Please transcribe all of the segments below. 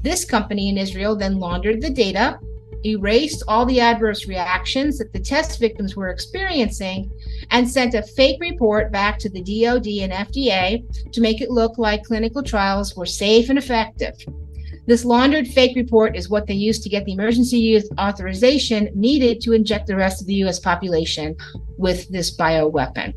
This company in Israel then laundered the data, erased all the adverse reactions that the test victims were experiencing, and sent a fake report back to the DoD and FDA to make it look like clinical trials were safe and effective. This laundered fake report is what they used to get the emergency use authorization needed to inject the rest of the U.S. population with this bioweapon.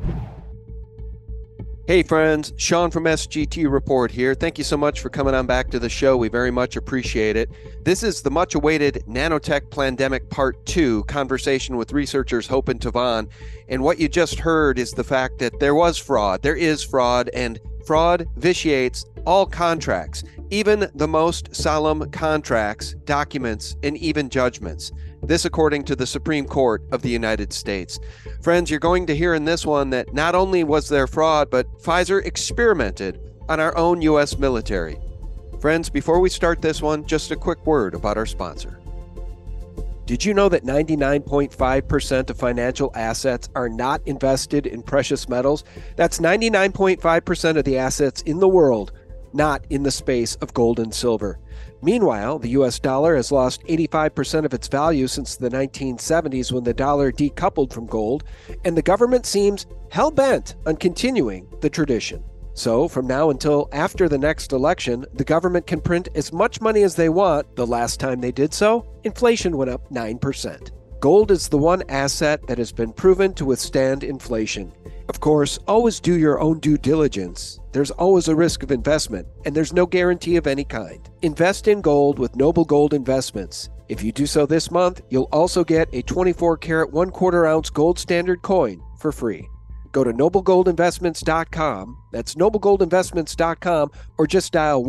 Hey friends, Sean from SGT Report here. Thank you so much for coming on back to the show. We very much appreciate it. This is the much awaited Nanotech Plandemic Part 2 conversation with researchers Hope and Tavon. And what you just heard is the fact that there was fraud, there is fraud, and fraud vitiates all contracts, even the most solemn contracts, documents, and even judgments. This according to the Supreme Court of the United States. Friends, you're going to hear in this one that not only was there fraud, but Pfizer experimented on our own U.S. military. Friends, before we start this one, just a quick word about our sponsor. Did you know that 99.5% of financial assets are not invested in precious metals? That's 99.5% of the assets in the world, not in the space of gold and silver. Meanwhile, the U.S. dollar has lost 85% of its value since the 1970s when the dollar decoupled from gold, and the government seems hell-bent on continuing the tradition. So, from now until after the next election, the government can print as much money as they want. The last time they did so, inflation went up 9%. Gold is the one asset that has been proven to withstand inflation. Of course, always do your own due diligence. There's always a risk of investment, and there's no guarantee of any kind. Invest in gold with Noble Gold Investments. If you do so this month, you'll also get a 24-karat 1/4 ounce gold standard coin for free. Go to noblegoldinvestments.com, that's noblegoldinvestments.com, or just dial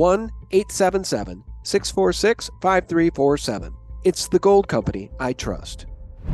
1-877-646-5347. It's the gold company I trust.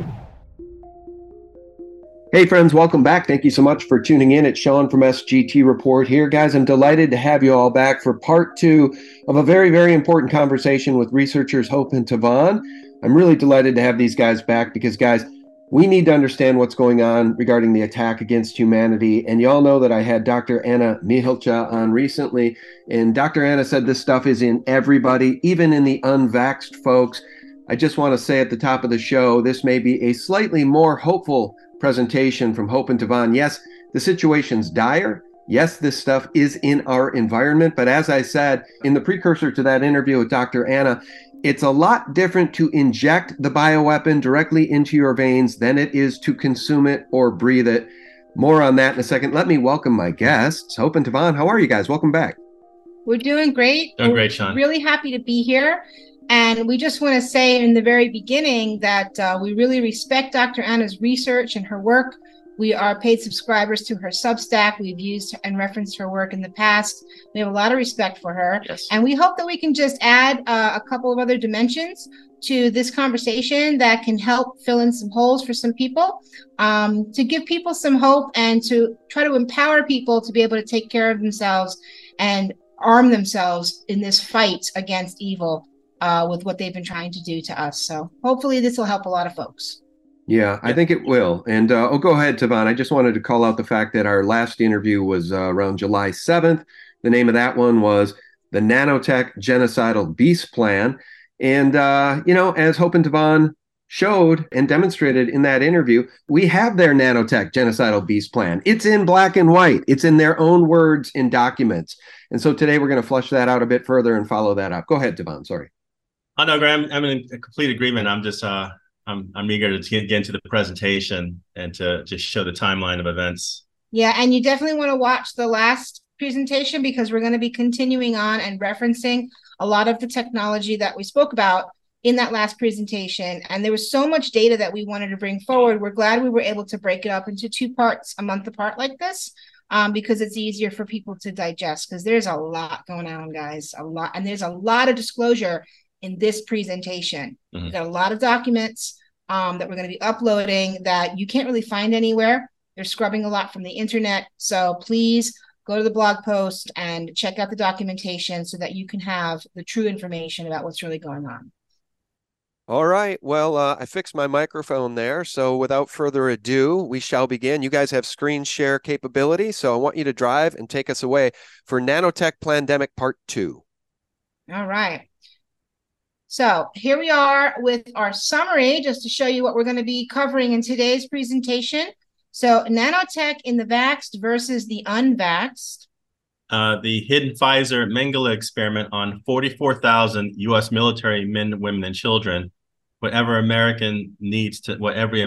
Hey friends, welcome back. Thank you so much for tuning in. It's Sean from SGT Report here. Guys, I'm delighted to have you all back for part 2 of a very, very important conversation with researchers Hope and Tavon. I'm really delighted to have these guys back because, guys, we need to understand what's going on regarding the attack against humanity. And y'all know that I had Dr. Anna Mihalcha on recently, and Dr. Anna said this stuff is in everybody, even in the unvaxxed folks. I just want to say at the top of the show, this may be a slightly more hopeful presentation from Hope and Tavon. Yes, the situation's dire. Yes, this stuff is in our environment. But as I said in the precursor to that interview with Dr. Anna, it's a lot different to inject the bioweapon directly into your veins than it is to consume it or breathe it. More on that in a second. Let me welcome my guests. Hope and Tavon, how are you guys? Welcome back. We're doing great. Doing great, Sean. Really happy to be here. And we just want to say in the very beginning that we really respect Dr. Anna's research and her work. We are paid subscribers to her Substack. We've used and referenced her work in the past. We have a lot of respect for her. Yes. And we hope that we can just add a couple of other dimensions to this conversation that can help fill in some holes for some people, to give people some hope and to try to empower people to be able to take care of themselves and arm themselves in this fight against evil. With what they've been trying to do to us. So hopefully this will help a lot of folks. Yeah, I think it will. And go ahead, Tavon. I just wanted to call out the fact that our last interview was around July 7th. The name of that one was the Nanotech Genocidal Beast Plan. And, as Hope and Tavon showed and demonstrated in that interview, we have their Nanotech Genocidal Beast Plan. It's in black and white. It's in their own words in documents. And so today we're going to flush that out a bit further and follow that up. Go ahead, Tavon. Sorry. Oh no, Graham, I'm in complete agreement. I'm just I'm eager to get into the presentation and to just show the timeline of events. Yeah, and you definitely want to watch the last presentation because we're going to be continuing on and referencing a lot of the technology that we spoke about in that last presentation. And there was so much data that we wanted to bring forward. We're glad we were able to break it up into 2 parts a month apart like this. Because it's easier for people to digest because there's a lot going on, guys, a lot. And there's a lot of disclosure in this presentation. Mm-hmm. We've got a lot of documents that we're going to be uploading that you can't really find anywhere. They're scrubbing a lot from the internet. So please go to the blog post and check out the documentation so that you can have the true information about what's really going on. All right. Well, I fixed my microphone there. So without further ado, we shall begin. You guys have screen share capability. So I want you to drive and take us away for Nanotech Plandemic Part 2. All right. So here we are with our summary, just to show you what we're going to be covering in today's presentation. So nanotech in the vaxxed versus the unvaxxed. The hidden Pfizer Mengele experiment on 44,000 U.S. military men, women, and children. What every American needs to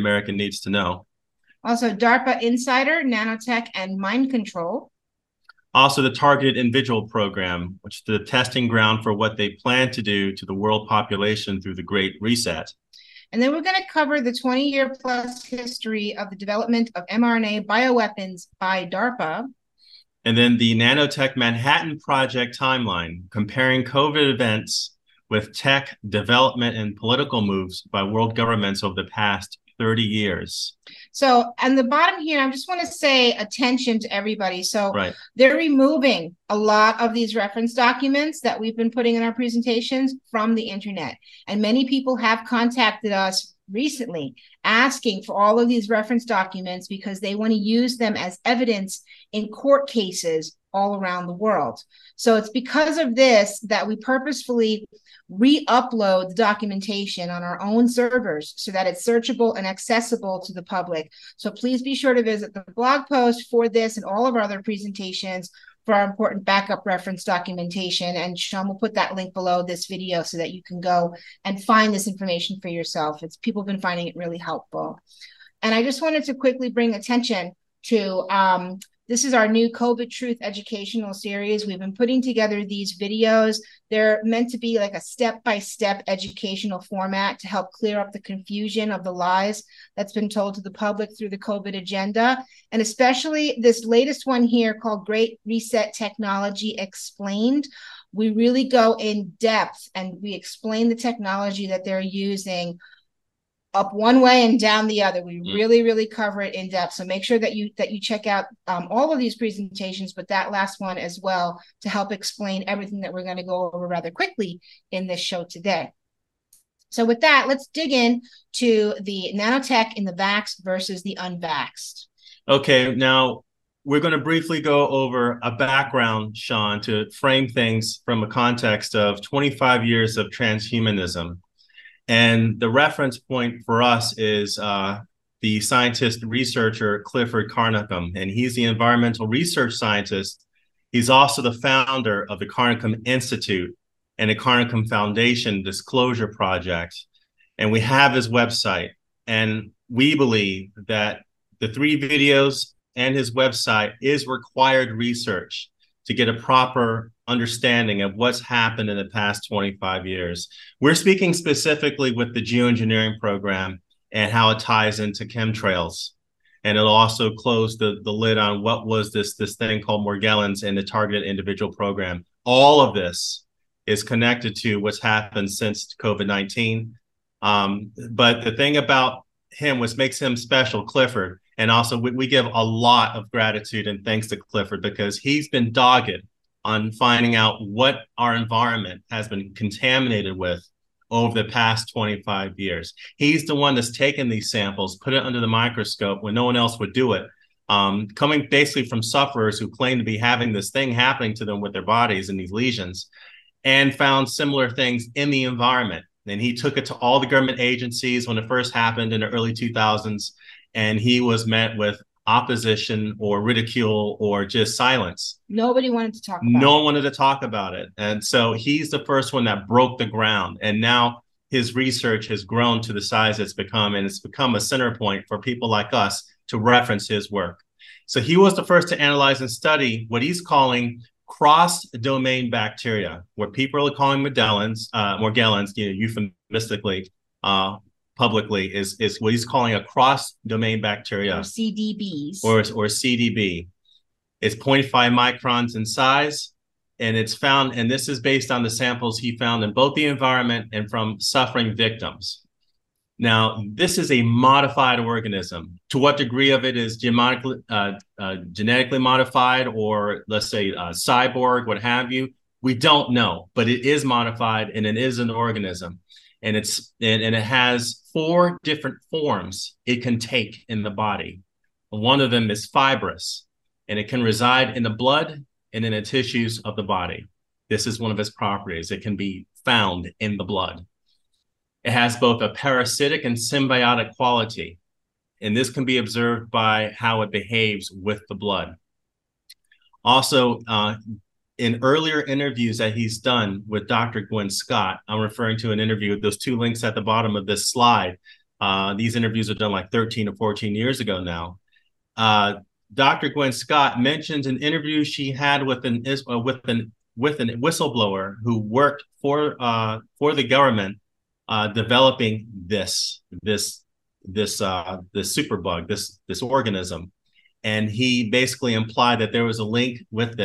know. Also, DARPA Insider, nanotech, and mind control. Also, the Targeted Individual Program, which is the testing ground for what they plan to do to the world population through the Great Reset. And then we're going to cover the 20-year plus history of the development of mRNA bioweapons by DARPA. And then the Nanotech Manhattan Project timeline, comparing COVID events with tech development and political moves by world governments over the past 30 years. So, and the bottom here, I just want to say attention to everybody. So right. They're removing a lot of these reference documents that we've been putting in our presentations from the internet. And many people have contacted us recently asking for all of these reference documents because they want to use them as evidence in court cases all around the world. So it's because of this that we purposefully re-upload the documentation on our own servers so that it's searchable and accessible to the public. So please be sure to visit the blog post for this and all of our other presentations for our important backup reference documentation. And Sean will put that link below this video so that you can go and find this information for yourself. People have been finding it really helpful. And I just wanted to quickly bring attention to this is our new COVID Truth educational series. We've been putting together these videos. They're meant to be like a step-by-step educational format to help clear up the confusion of the lies that's been told to the public through the COVID agenda. And especially this latest one here called Great Reset Technology Explained. We really go in depth and we explain the technology that they're using up one way and down the other. We really cover it in depth. So make sure that you check out all of these presentations, but that last one as well, to help explain everything that we're going to go over rather quickly in this show today. So with that, let's dig in to the nanotech in the vaxxed versus the unvaxxed. Okay, now we're going to briefly go over a background, Sean, to frame things from a context of 25 years of transhumanism. And the reference point for us is the scientist researcher Clifford Carnicom, and he's the environmental research scientist. He's also the founder of the Carnicom Institute and the Carnicom Foundation Disclosure Project. And we have his website. And we believe that the 3 videos and his website is required research to get a proper understanding of what's happened in the past 25 years. We're speaking specifically with the geoengineering program and how it ties into chemtrails. And it'll also close the lid on what was this thing called Morgellons and the Targeted Individual Program. All of this is connected to what's happened since COVID-19. But the thing about him, what makes him special, Clifford, and also we give a lot of gratitude and thanks to Clifford because he's been dogged on finding out what our environment has been contaminated with over the past 25 years. He's the one that's taken these samples, put it under the microscope when no one else would do it, coming basically from sufferers who claim to be having this thing happening to them with their bodies and these lesions, and found similar things in the environment. And he took it to all the government agencies when it first happened in the early 2000s, and he was met with opposition or ridicule or just silence. Nobody wanted to talk about it. No one wanted to talk about it. And so he's the first one that broke the ground. And now his research has grown to the size it's become, and it's become a center point for people like us to reference his work. So he was the first to analyze and study what he's calling cross-domain bacteria, what people are calling Morgellons, euphemistically, publicly, is what he's calling a cross-domain bacteria. Or CDBs. Or CDB. It's 0.5 microns in size, and it's found, and this is based on the samples he found in both the environment and from suffering victims. Now, this is a modified organism. To what degree of it is genetically modified, or let's say cyborg, what have you, we don't know, but it is modified and it is an organism. And it has 4 different forms it can take in the body. One of them is fibrous, and it can reside in the blood and in the tissues of the body. This is one of its properties. It can be found in the blood. It has both a parasitic and symbiotic quality, and this can be observed by how it behaves with the blood. Also, in earlier interviews that he's done with Dr. Gwen Scott, I'm referring to an interview, those two links at the bottom of this slide. These interviews are done like 13 or 14 years ago now. Dr. Gwen Scott mentions an interview she had with an whistleblower who worked for the government developing this superbug, this organism. And he basically implied that there was a link with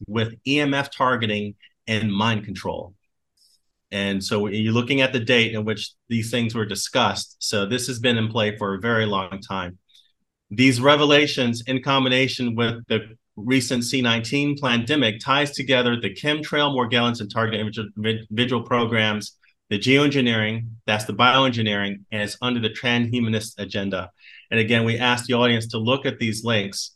EMF targeting and mind control. And so you're looking at the date in which these things were discussed. So this has been in play for a very long time. These revelations, in combination with the recent C-19 pandemic, ties together the chemtrail, Morgellons, and targeted individual programs, the geoengineering, that's the bioengineering, and it's under the transhumanist agenda. And again, we asked the audience to look at these links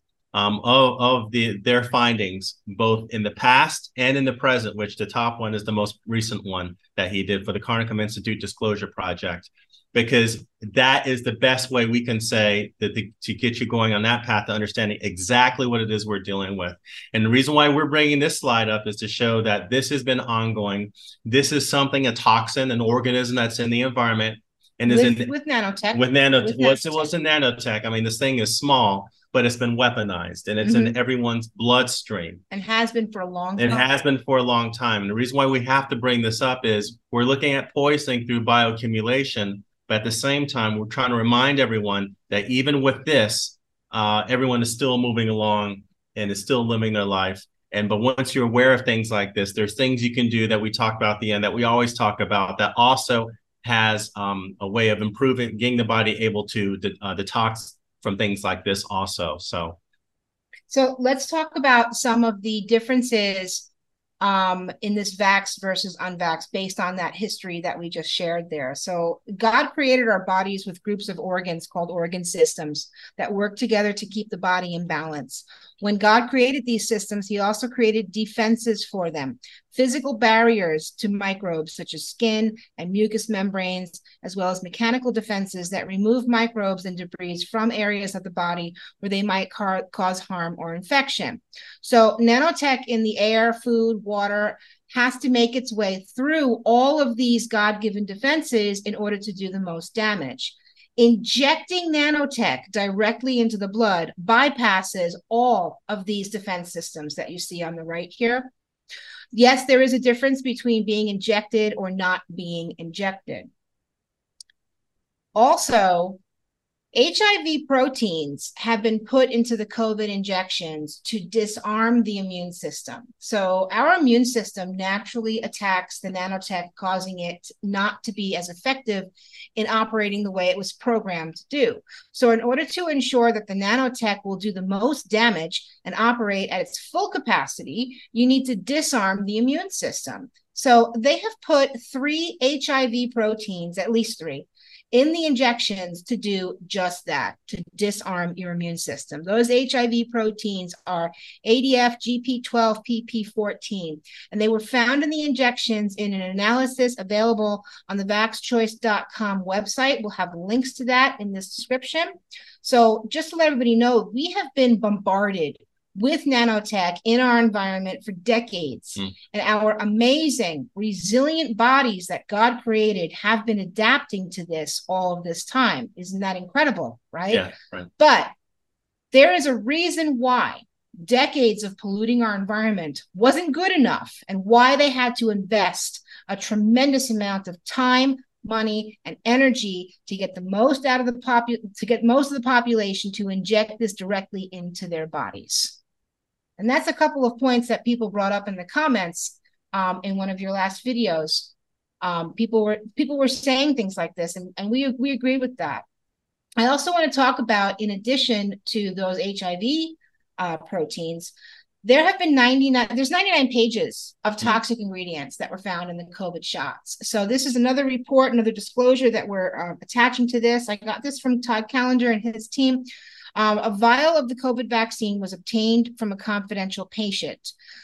of their findings, both in the past and in the present, which the top one is the most recent one that he did for the Carnicom Institute Disclosure Project, because that is the best way we can say that to get you going on that path to understanding exactly what it is we're dealing with. And the reason why we're bringing this slide up is to show that this has been ongoing. This is something, a toxin, an organism that's in the environment. And with nanotech. With nanotech. What's in nanotech? I mean, this thing is small, but it's been weaponized, and it's in everyone's bloodstream. And has been for a long time. It has been for a long time. And the reason why we have to bring this up is we're looking at poisoning through bioaccumulation, but at the same time, we're trying to remind everyone that even with this, everyone is still moving along and is still living their life. But once you're aware of things like this, there's things you can do that we talk about at the end, that we always talk about, that also has a way of improving, getting the body able to detox from things like this also. So let's talk about some of the differences in this vax versus unvax based on that history that we just shared there. So God created our bodies with groups of organs called organ systems that work together to keep the body in balance. When God created these systems, he also created defenses for them, physical barriers to microbes such as skin and mucous membranes, as well as mechanical defenses that remove microbes and debris from areas of the body where they might cause harm or infection. So nanotech in the air, food, water has to make its way through all of these God-given defenses in order to do the most damage. Injecting nanotech directly into the blood bypasses all of these defense systems that you see on the right here. Yes, there is a difference between being injected or not being injected. Also, HIV proteins have been put into the COVID injections to disarm the immune system. So our immune system naturally attacks the nanotech, causing it not to be as effective in operating the way it was programmed to do. So in order to ensure that the nanotech will do the most damage and operate at its full capacity, you need to disarm the immune system. So they have put 3 HIV proteins, at least 3, in the injections to do just that, to disarm your immune system. Those HIV proteins are ADF, GP12, PP14, and they were found in the injections in an analysis available on the vaxchoice.com website. We'll have links to that in this description. So just to let everybody know, we have been bombarded with nanotech in our environment for decades. And our amazing, resilient bodies that God created have been adapting to this all of this time. Isn't that incredible, right? Yeah, right. But there is a reason why decades of polluting our environment wasn't good enough, and why they had to invest a tremendous amount of time, money, and energy to get the most out of most of the population to inject this directly into their bodies. And that's a couple of points that people brought up in the comments in one of your last videos. People were saying things like this, and we agree with that. I also want to talk about, in addition to those HIV proteins, there's 99 pages of toxic ingredients that were found in the COVID shots. So this is another report, another disclosure that we're attaching to this. I got this from Todd Callender and his team. A vial of the COVID vaccine was obtained from a confidential patient.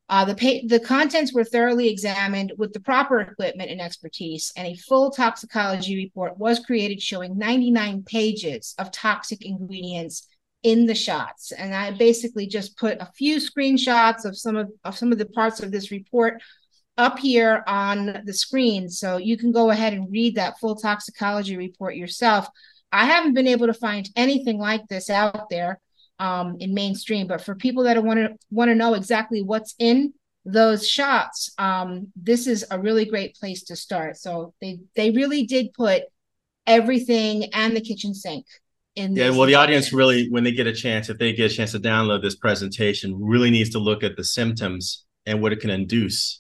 The contents were thoroughly examined with the proper equipment and expertise, and a full toxicology report was created showing 99 pages of toxic ingredients in the shots. And I basically just put a few screenshots of some of the parts of this report up here on the screen, so you can go ahead and read that full toxicology report yourself. I haven't been able to find anything like this out there in mainstream, but for people that want to know exactly what's in those shots, this is a really great place to start. So they really did put everything and the kitchen sink in. Yeah, well, the audience really, when they get a chance, if they get a chance to download this presentation, really needs to look at the symptoms and what it can induce.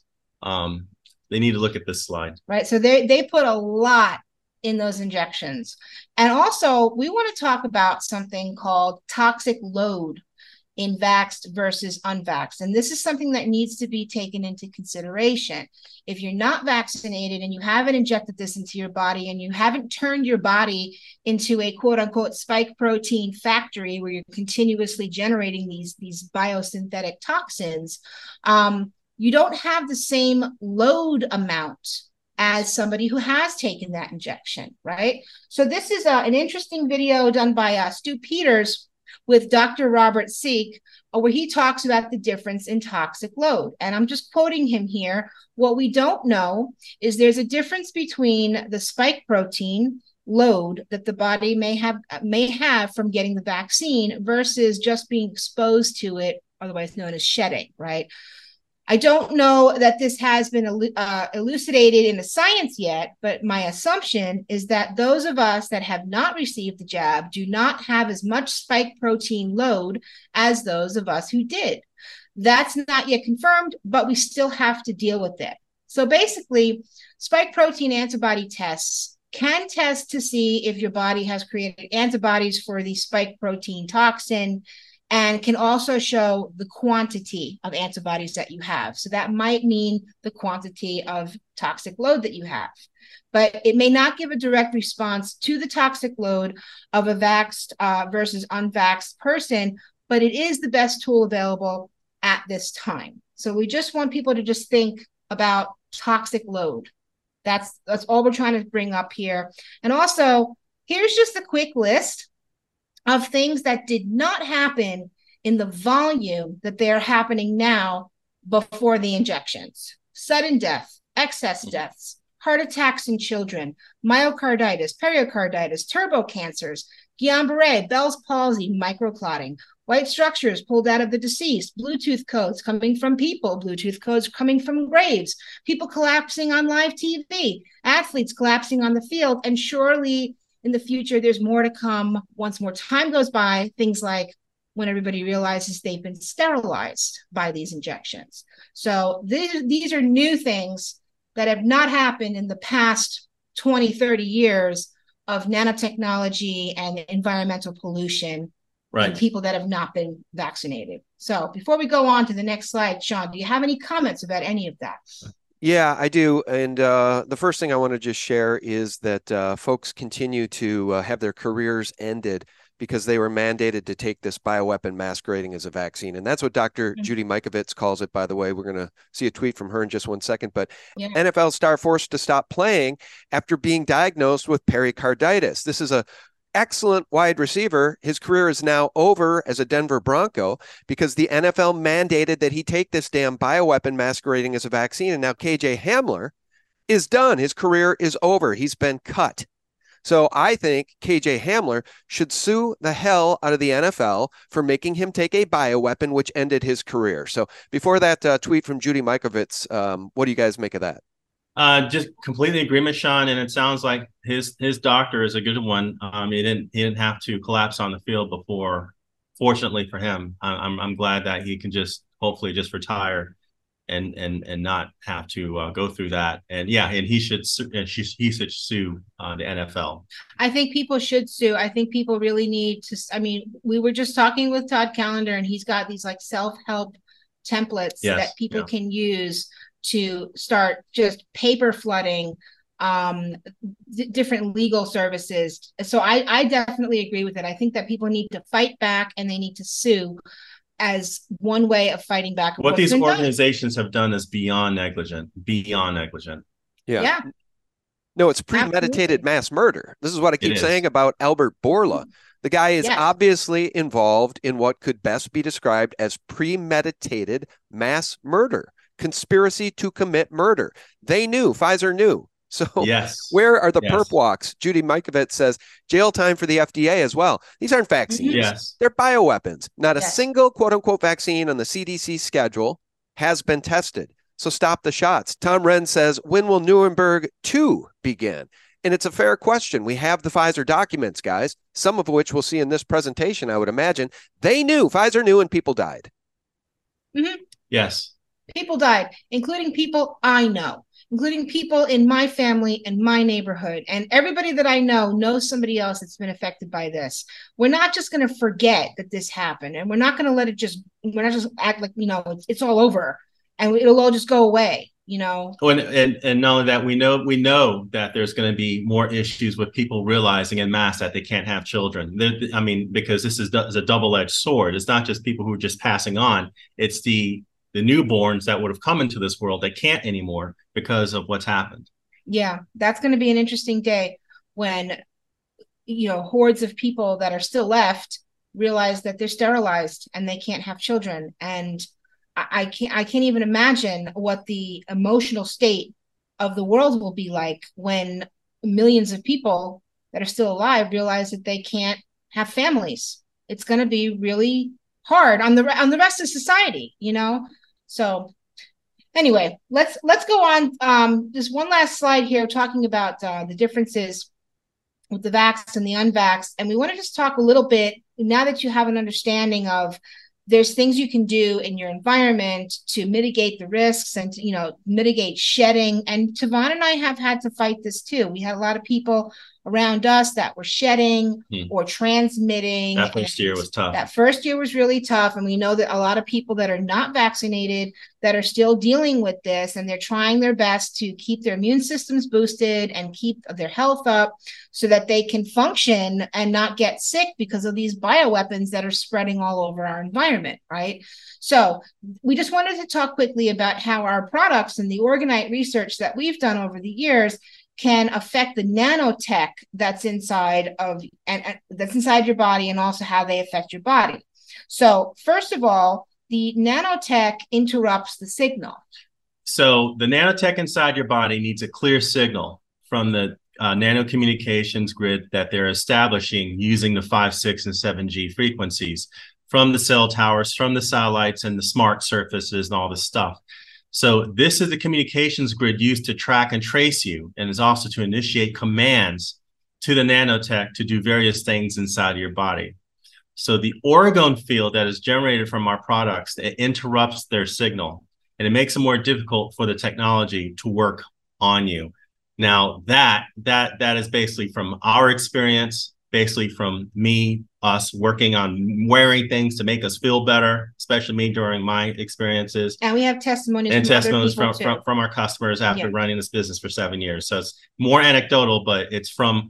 They need to look at this slide. Right. So they put a lot in those injections. And also, we want to talk about something called toxic load in vaxxed versus unvaxxed. And this is something that needs to be taken into consideration. If you're not vaccinated and you haven't injected this into your body and you haven't turned your body into a quote unquote spike protein factory where you're continuously generating these biosynthetic toxins, you don't have the same load amount as somebody who has taken that injection, right? So this is an interesting video done by Stu Peters with Dr. Robert Seek, where he talks about the difference in toxic load. And I'm just quoting him here. What we don't know is there's a difference between the spike protein load that the body may have from getting the vaccine versus just being exposed to it, otherwise known as shedding, right? I don't know that this has been elucidated in the science yet, but my assumption is that those of us that have not received the jab do not have as much spike protein load as those of us who did. That's not yet confirmed, but we still have to deal with it. So basically, spike protein antibody tests can test to see if your body has created antibodies for the spike protein toxin, and can also show the quantity of antibodies that you have. So that might mean the quantity of toxic load that you have. But it may not give a direct response to the toxic load of a vaxxed versus unvaxxed person, but it is the best tool available at this time. So we just want people to just think about toxic load. That's all we're trying to bring up here. And also, here's just a quick list of things that did not happen in the volume that they are happening now before the injections. Sudden death, excess deaths, heart attacks in children, myocarditis, pericarditis, turbo cancers, Guillain-Barré, Bell's palsy, microclotting, white structures pulled out of the deceased, Bluetooth codes coming from people, Bluetooth codes coming from graves, people collapsing on live TV, athletes collapsing on the field, and surely in the future, there's more to come once more time goes by, things like when everybody realizes they've been sterilized by these injections. So these are new things that have not happened in the past 20, 30 years of nanotechnology and environmental pollution in people that have not been vaccinated. So before we go on to the next slide, Sean, do you have any comments about any of that? Yeah, I do. And the first thing I want to just share is that folks continue to have their careers ended because they were mandated to take this bioweapon masquerading as a vaccine. And that's what Dr. Judy Mikovits calls it, by the way. We're going to see a tweet from her in just 1 second. But NFL star forced to stop playing after being diagnosed with pericarditis. This is a excellent wide receiver. His career is now over as a Denver Bronco because the NFL mandated that he take this damn bioweapon masquerading as a vaccine. And now KJ Hamler is done. His career is over. He's been cut. So I think KJ Hamler should sue the hell out of the NFL for making him take a bioweapon, which ended his career. So before that tweet from Judy Mikovits, what do you guys make of that? Just completely agreement, Sean. And it sounds like his doctor is a good one. He didn't have to collapse on the field before. Fortunately for him, I'm glad that he can just hopefully just retire and not have to go through that. And he should sue the NFL. I think people should sue. I think people really need to. I mean, we were just talking with Todd Callender, and he's got these like self-help templates that people can use to start just paper flooding different legal services. So I definitely agree with it. I think that people need to fight back and they need to sue. as one way of fighting back. What these organizations have done is beyond negligent. Yeah. No, it's premeditated mass murder. This is what I keep saying about Albert Bourla. The guy is obviously involved in what could best be described as premeditated mass murder, conspiracy to commit murder. They knew, Pfizer knew. So where are the perp walks? Judy Mikovits says jail time for the FDA as well. These aren't vaccines. They're bioweapons. Not a single quote unquote vaccine on the CDC schedule has been tested. So stop the shots. Tom Wren says, when will Nuremberg 2 begin? And it's a fair question. We have the Pfizer documents, guys, some of which we'll see in this presentation, I would imagine. They knew, Pfizer knew, and people died. Yes. People died, including people I know, including people in my family and my neighborhood. And everybody that I know knows somebody else that's been affected by this. We're not just going to forget that this happened. And we're not going to let it we're not just act like, it's all over and it'll all just go away. And not only that, we know that there's going to be more issues with people realizing en masse that they can't have children. Because this is a double-edged sword. It's not just people who are just passing on. It's the newborns that would have come into this world that can't anymore because of what's happened. Yeah, that's going to be an interesting day when, hordes of people that are still left realize that they're sterilized and they can't have children. And I can't even imagine what the emotional state of the world will be like when millions of people that are still alive realize that they can't have families. It's going to be really hard on the rest of society, So anyway, let's go on. Just one last slide here talking about the differences with the vax and the unvaxxed. And we want to just talk a little bit, now that you have an understanding of there's things you can do in your environment to mitigate the risks and to, mitigate shedding. And Tavon and I have had to fight this too. We had a lot of people around us that were shedding or transmitting. That first year was tough. That first year was really tough. And we know that a lot of people that are not vaccinated that are still dealing with this, and they're trying their best to keep their immune systems boosted and keep their health up so that they can function and not get sick because of these bioweapons that are spreading all over our environment, right? So we just wanted to talk quickly about how our products and the Orgonite research that we've done over the years can affect the nanotech that's inside that's inside your body, and also how they affect your body. So first of all, the nanotech interrupts the signal. So the nanotech inside your body needs a clear signal from the nanocommunications grid that they're establishing using the 5, 6, and 7G frequencies from the cell towers, from the satellites, and the smart surfaces and all this stuff. So this is the communications grid used to track and trace you, and is also to initiate commands to the nanotech to do various things inside of your body. So the orgone field that is generated from our products, it interrupts their signal, and it makes it more difficult for the technology to work on you. Now that is basically from our experience, basically from us working on wearing things to make us feel better, especially me during my experiences. And we have testimonies from our customers after running this business for 7 years. So it's more anecdotal, but it's from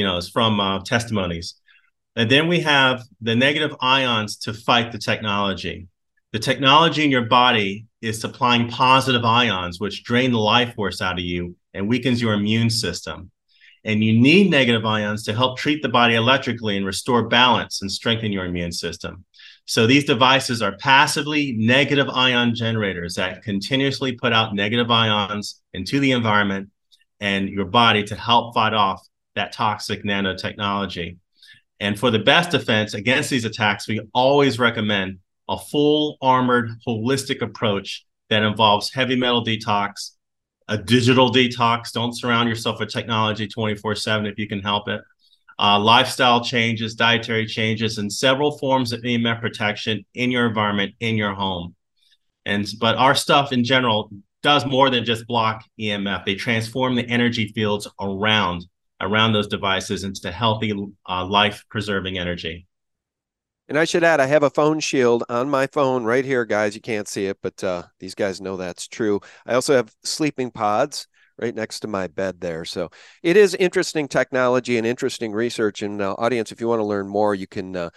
testimonies. And then we have the negative ions to fight the technology. The technology in your body is supplying positive ions, which drain the life force out of you and weakens your immune system. And you need negative ions to help treat the body electrically and restore balance and strengthen your immune system. So these devices are passively negative ion generators that continuously put out negative ions into the environment and your body to help fight off that toxic nanotechnology. And for the best defense against these attacks, we always recommend a full armored, holistic approach that involves heavy metal detox, a digital detox. Don't surround yourself with technology 24/7 if you can help it. Lifestyle changes, dietary changes, and several forms of EMF protection in your environment, in your home. But our stuff in general does more than just block EMF. They transform the energy fields around those devices into healthy, life-preserving energy. And I should add, I have a phone shield on my phone right here, guys. You can't see it, but these guys know that's true. I also have sleeping pods right next to my bed there. So it is interesting technology and interesting research. And audience, if you want to learn more, you can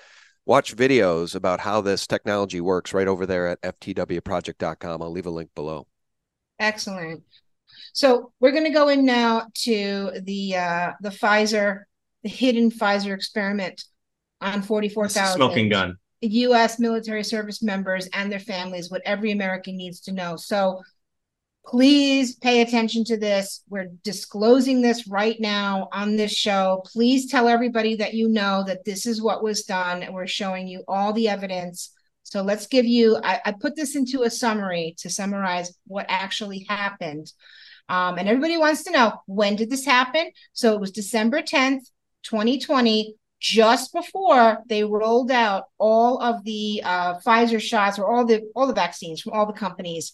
watch videos about how this technology works right over there at ftwproject.com. I'll leave a link below. Excellent. So we're going to go in now to the Pfizer, the hidden Pfizer experiment on 44,000 smoking gun U.S. military service members and their families, what every American needs to know. So please pay attention to this. We're disclosing this right now on this show. Please tell everybody that you know that this is what was done, and we're showing you all the evidence. So let's give you, I put this into a summary to summarize what actually happened. And everybody wants to know, when did this happen? So it was December 10th, 2020, just before they rolled out all of the Pfizer shots, or all the vaccines from all the companies,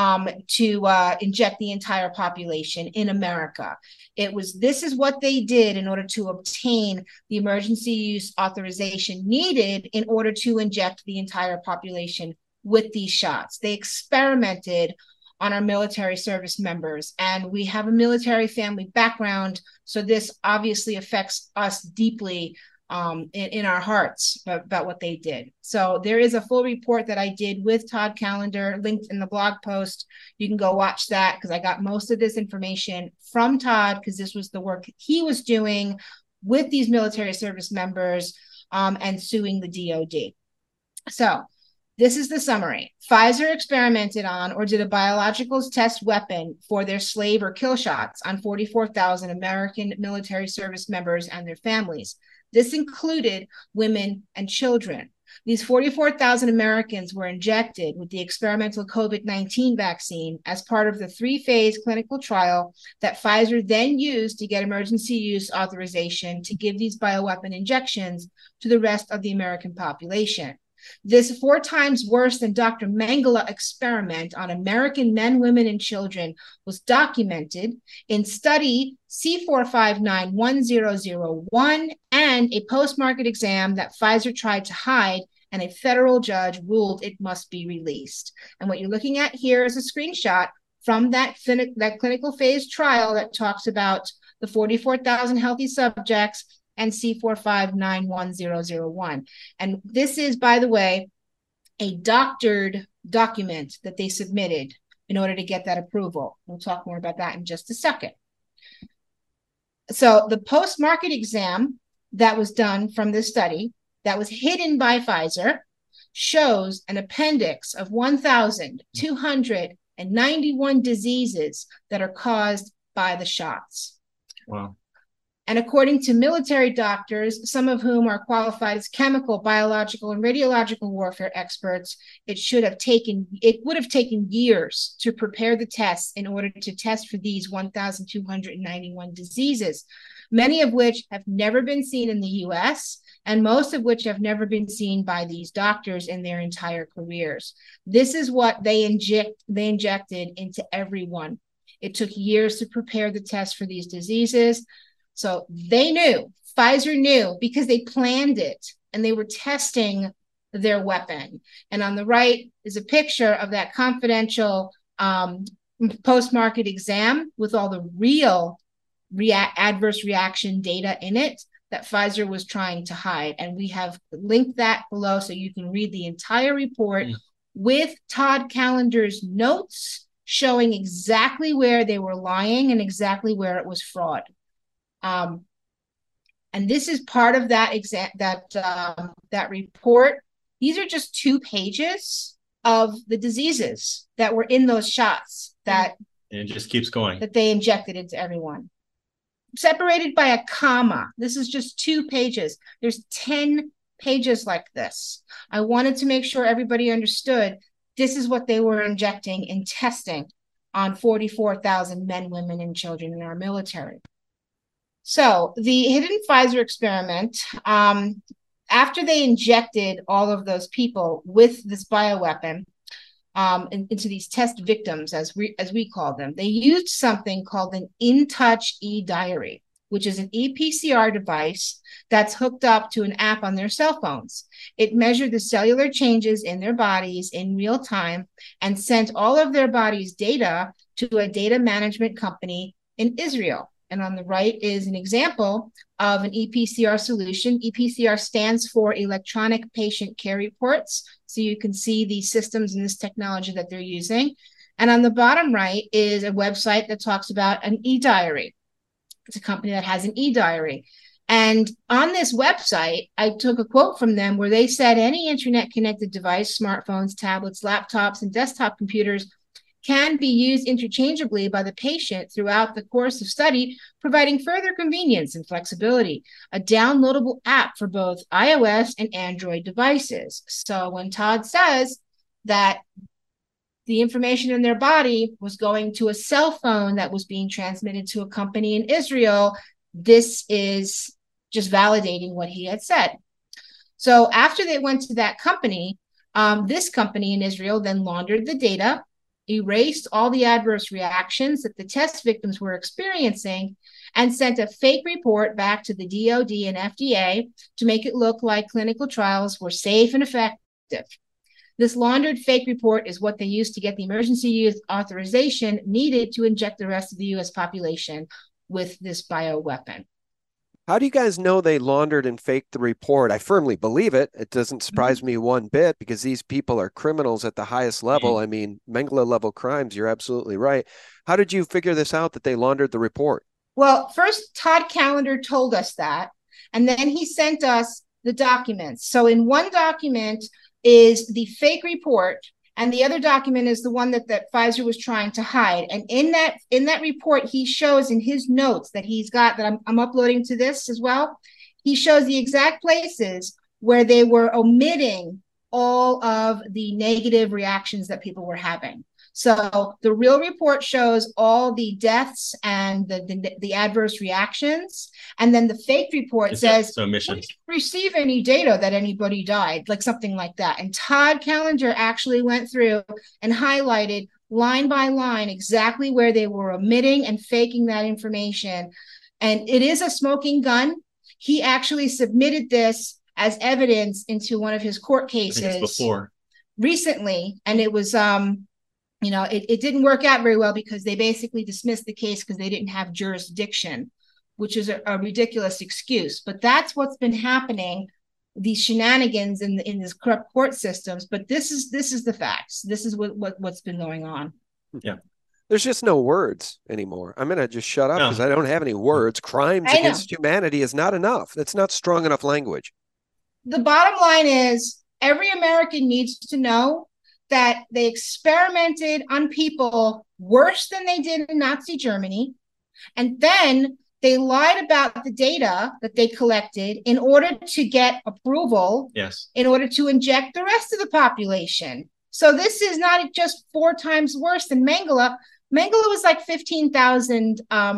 to inject the entire population in America. This is what they did in order to obtain the emergency use authorization needed in order to inject the entire population with these shots. They experimented on our military service members, and we have a military family background, so this obviously affects us deeply in our hearts about what they did. So there is a full report that I did with Todd Callender linked in the blog post. You can go watch that, because I got most of this information from Todd, because this was the work he was doing with these military service members and suing the DoD. So this is the summary. Pfizer experimented on, or did a biologicals test weapon for their slave or kill shots on 44,000 American military service members and their families. This included women and children. These 44,000 Americans were injected with the experimental COVID-19 vaccine as part of the 3-phase clinical trial that Pfizer then used to get emergency use authorization to give these bioweapon injections to the rest of the American population. This 4 times worse than Dr. Mengele experiment on American men, women, and children was documented in study C4591001 and a post-market exam that Pfizer tried to hide, and a federal judge ruled it must be released. And what you're looking at here is a screenshot from that clinical phase trial that talks about the 44,000 healthy subjects and C4591001. And this is, by the way, a doctored document that they submitted in order to get that approval. We'll talk more about that in just a second. So the post-market exam that was done from this study that was hidden by Pfizer shows an appendix of 1,291 diseases that are caused by the shots. Wow. And according to military doctors, some of whom are qualified as chemical, biological, and radiological warfare experts, it would have taken years to prepare the tests in order to test for these 1,291 diseases, many of which have never been seen in the US, and most of which have never been seen by these doctors in their entire careers. This is what they injected into everyone. It took years to prepare the test for these diseases. So they knew, Pfizer knew, because they planned it and they were testing their weapon. And on the right is a picture of that confidential post-market exam with all the real adverse reaction data in it that Pfizer was trying to hide. And we have linked that below so you can read the entire report with Todd Callender's notes showing exactly where they were lying and exactly where it was fraud. And this is part of that that report. These are just 2 pages of the diseases that were in those shots that and it just keeps going, that they injected into everyone, separated by a comma. This is just 2 pages. There's 10 pages like this. I wanted to make sure everybody understood this is what they were injecting and testing on 44,000 men, women, and children in our military. So the hidden Pfizer experiment, after they injected all of those people with this bioweapon into these test victims, as we call them, they used something called an InTouch eDiary, which is an ePCR device that's hooked up to an app on their cell phones. It measured the cellular changes in their bodies in real time and sent all of their body's data to a data management company in Israel. and on the right is an example of an EPCR solution. EPCR stands for Electronic Patient Care Reports. So you can see the systems and this technology that they're using. And on the bottom right is a website that talks about an e-diary. It's a company that has an e-diary. And on this website, I took a quote from them where they said any internet-connected device, smartphones, tablets, laptops, and desktop computers can be used interchangeably by the patient throughout the course of study, providing further convenience and flexibility. A downloadable app for both iOS and Android devices. So when Todd says that the information in their body was going to a cell phone that was being transmitted to a company in Israel, this is just validating what he had said. So after they went to that company, this company in Israel then laundered the data, erased all the adverse reactions that the test victims were experiencing, and sent a fake report back to the DoD and FDA to make it look like clinical trials were safe and effective. This laundered fake report is what they used to get the emergency use authorization needed to inject the rest of the U.S. population with this bioweapon. How do you guys know they laundered and faked the report? I firmly believe it. It doesn't surprise me one bit because these people are criminals at the highest level. I mean, Mengele level crimes, you're absolutely right. How did you figure this out that they laundered the report? Well, first, Todd Callender told us that, and then he sent us the documents. So in one document is the fake report, and the other document is the one that Pfizer was trying to hide. And in that report, he shows in his notes that he's got, that I'm uploading to this as well, he shows the exact places where they were omitting all of the negative reactions that people were having. So the real report shows all the deaths and the adverse reactions. And then the fake report says, we didn't receive any data that anybody died, like something like that. And Todd Callender actually went through and highlighted line by line exactly where they were omitting and faking that information. And it is a smoking gun. He actually submitted this as evidence into one of his court cases before recently. And it was, it didn't work out very well because they basically dismissed the case because they didn't have jurisdiction, which is a ridiculous excuse. But that's what's been happening, these shenanigans in these corrupt court systems. But this is the facts. This is what's been going on. Yeah. There's just no words anymore. I'm going to just shut up because I don't have any words. Crimes against humanity is not enough. That's not strong enough language. The bottom line is every American needs to know that they experimented on people worse than they did in Nazi Germany. And then they lied about the data that they collected in order to get approval, in order to inject the rest of the population. So this is not just 4 times worse than Mengele. Mengele was like 15,000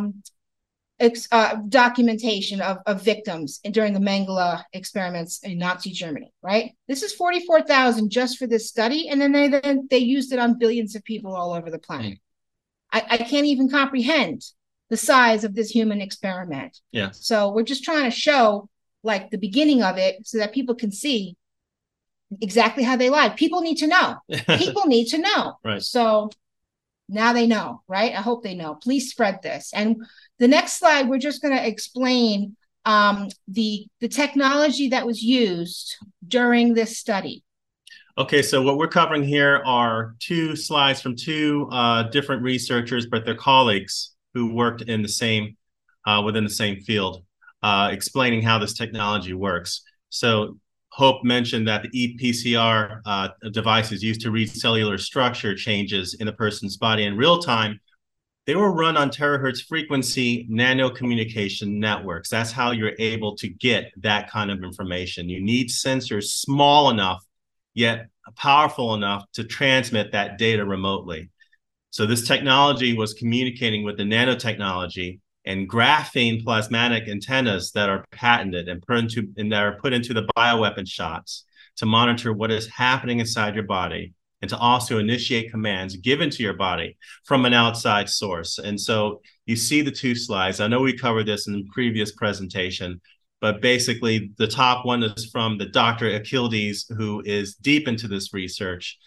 documentation of victims during the Mengele experiments in Nazi Germany, right? This is 44,000 just for this study, and then they used it on billions of people all over the planet. I can't even comprehend the size of this human experiment. Yeah. So we're just trying to show like the beginning of it so that people can see exactly how they lied. People need to know. People need to know. Right. So now they know, right? I hope they know. Please spread this. And the next slide, we're just going to explain the technology that was used during this study. Okay, so what we're covering here are 2 slides from 2 different researchers, but they're colleagues who worked in the same within the same field, explaining how this technology works. So Hope mentioned that the ePCR device is used to read cellular structure changes in a person's body in real time. They were run on terahertz frequency nanocommunication networks. That's how you're able to get that kind of information. You need sensors small enough, yet powerful enough to transmit that data remotely. So this technology was communicating with the nanotechnology and graphene plasmatic antennas that are patented and that are put into the bioweapon shots to monitor what is happening inside your body and to also initiate commands given to your body from an outside source. And so you see the 2 slides. I know we covered this in the previous presentation, but basically the top one is from the Dr. Achildes, who is deep into this research.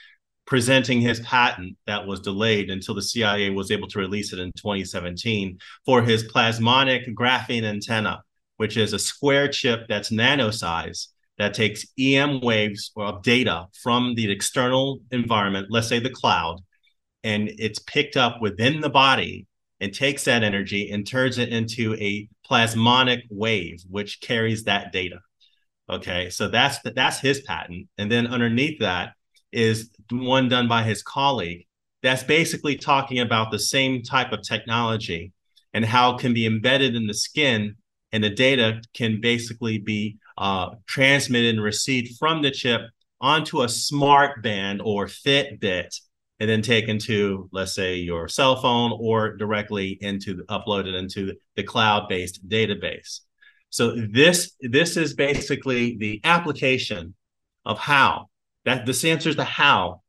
presenting his patent that was delayed until the CIA was able to release it in 2017 for his plasmonic graphene antenna, which is a square chip that's nano size that takes EM waves of data from the external environment, let's say the cloud, and it's picked up within the body and takes that energy and turns it into a plasmonic wave, which carries that data. Okay, so that's his patent. And then underneath that is one done by his colleague that's basically talking about the same type of technology and how it can be embedded in the skin, and the data can basically be transmitted and received from the chip onto a smart band or Fitbit, and then taken to, let's say, your cell phone or directly uploaded into the cloud-based database. So this is basically the application of how. This answers the how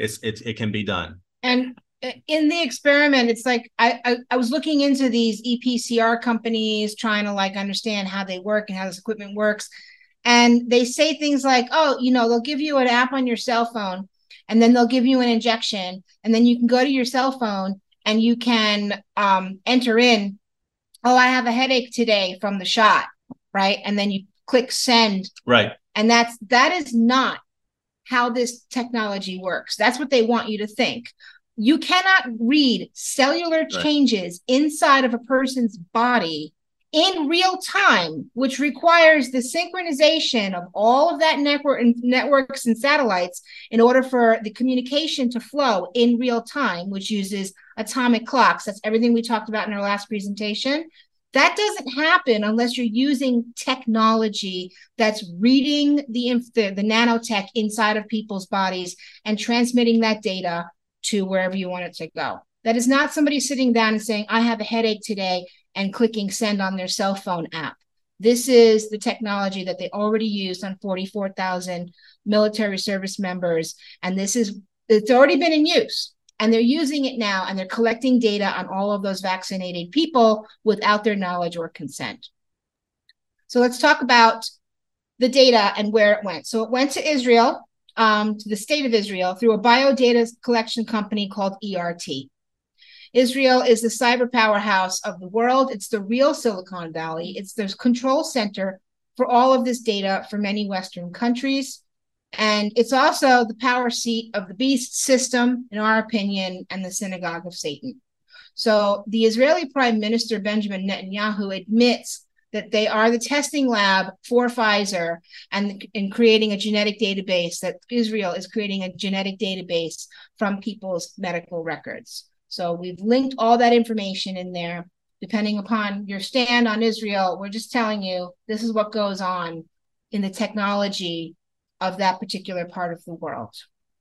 it can be done. And in the experiment, it's like I was looking into these EPCR companies, trying to like understand how they work and how this equipment works. And they say things like, oh, they'll give you an app on your cell phone, and then they'll give you an injection, and then you can go to your cell phone and you can enter in, oh, I have a headache today from the shot, right? And then you click send. Right. And that is not how this technology works. That's what they want you to think. You cannot read cellular changes inside of a person's body in real time, which requires the synchronization of all of that networks and satellites in order for the communication to flow in real time, which uses atomic clocks. That's everything we talked about in our last presentation. That doesn't happen unless you're using technology that's reading the nanotech inside of people's bodies and transmitting that data to wherever you want it to go. That is not somebody sitting down and saying, I have a headache today, and clicking send on their cell phone app. This is the technology that they already used on 44,000 military service members. And it's already been in use. And they're using it now, and they're collecting data on all of those vaccinated people without their knowledge or consent. So let's talk about the data and where it went. So it went to Israel, to the state of Israel, through a biodata collection company called ERT. Israel is the cyber powerhouse of the world. It's the real Silicon Valley. It's the control center for all of this data for many Western countries. And it's also the power seat of the beast system, in our opinion, and the synagogue of Satan. So the Israeli Prime Minister, Benjamin Netanyahu, admits that they are the testing lab for Pfizer and in creating a genetic database, that Israel is creating a genetic database from people's medical records. So we've linked all that information in there. Depending upon your stand on Israel, we're just telling you this is what goes on in the technology of that particular part of the world.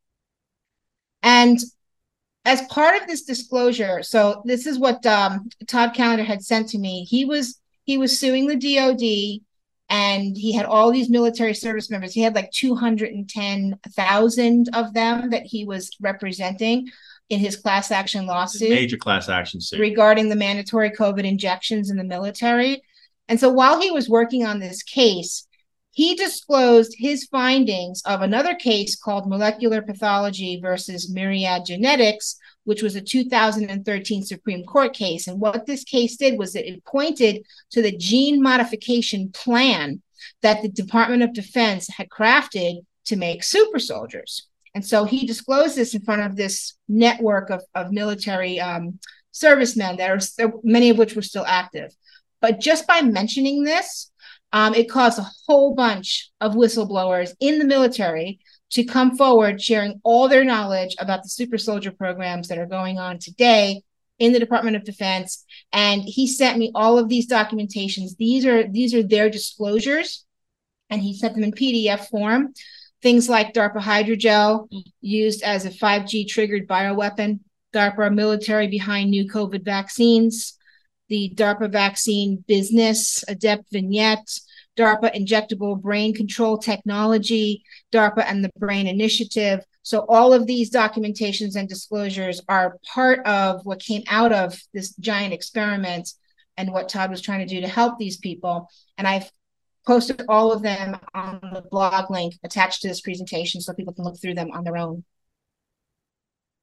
And as part of this disclosure, so this is what Todd Callender had sent to me. He was suing the DOD, and he had all these military service members. He had like 210,000 of them that he was representing in his class action lawsuit. Major class action suit. Regarding the mandatory COVID injections in the military. And so while he was working on this case, he disclosed his findings of another case called Molecular Pathology versus Myriad Genetics, which was a 2013 Supreme Court case. And what this case did was that it pointed to the gene modification plan that the Department of Defense had crafted to make super soldiers. And so he disclosed this in front of this network of military servicemen, many of which were still active. But just by mentioning this, it caused a whole bunch of whistleblowers in the military to come forward, sharing all their knowledge about the super soldier programs that are going on today in the Department of Defense. And he sent me all of these documentations. These are their disclosures, and he sent them in PDF form. Things like DARPA hydrogel used as a 5G triggered bioweapon, DARPA military behind new COVID vaccines, the DARPA vaccine business, adept vignette, DARPA injectable brain control technology, DARPA and the Brain Initiative. So all of these documentations and disclosures are part of what came out of this giant experiment and what Todd was trying to do to help these people. And I've posted all of them on the blog link attached to this presentation so people can look through them on their own.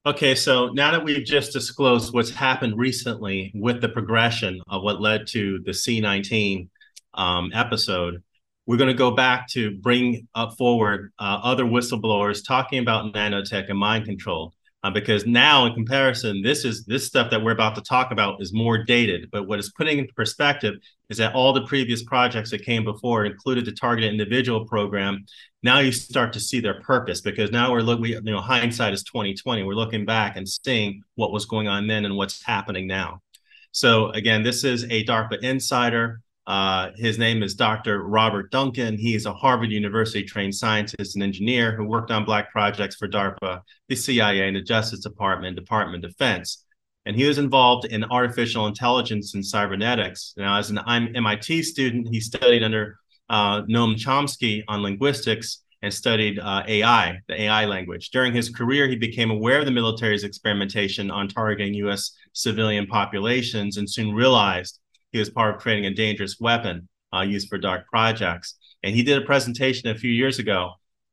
Okay, so now that we've just disclosed what's happened recently with the progression of what led to the C19 episode, we're going to go back to bring up forward other whistleblowers talking about nanotech and mind control. Because now, in comparison, this stuff that we're about to talk about is more dated. But what it's putting into perspective is that all the previous projects that came before included the targeted individual program. Now you start to see their purpose, because now we're looking, hindsight is 2020. We're looking back and seeing what was going on then and what's happening now. So again, this is a DARPA insider. His name is Dr. Robert Duncan. He is a Harvard University trained scientist and engineer who worked on Black projects for DARPA, the CIA, and the Justice Department, Department of Defense. And he was involved in artificial intelligence and cybernetics. Now, as an MIT student, he studied under Noam Chomsky on linguistics and studied AI, the AI language. During his career, he became aware of the military's experimentation on targeting U.S. civilian populations and soon realized he was part of creating a dangerous weapon used for dark projects. And he did a presentation a few years ago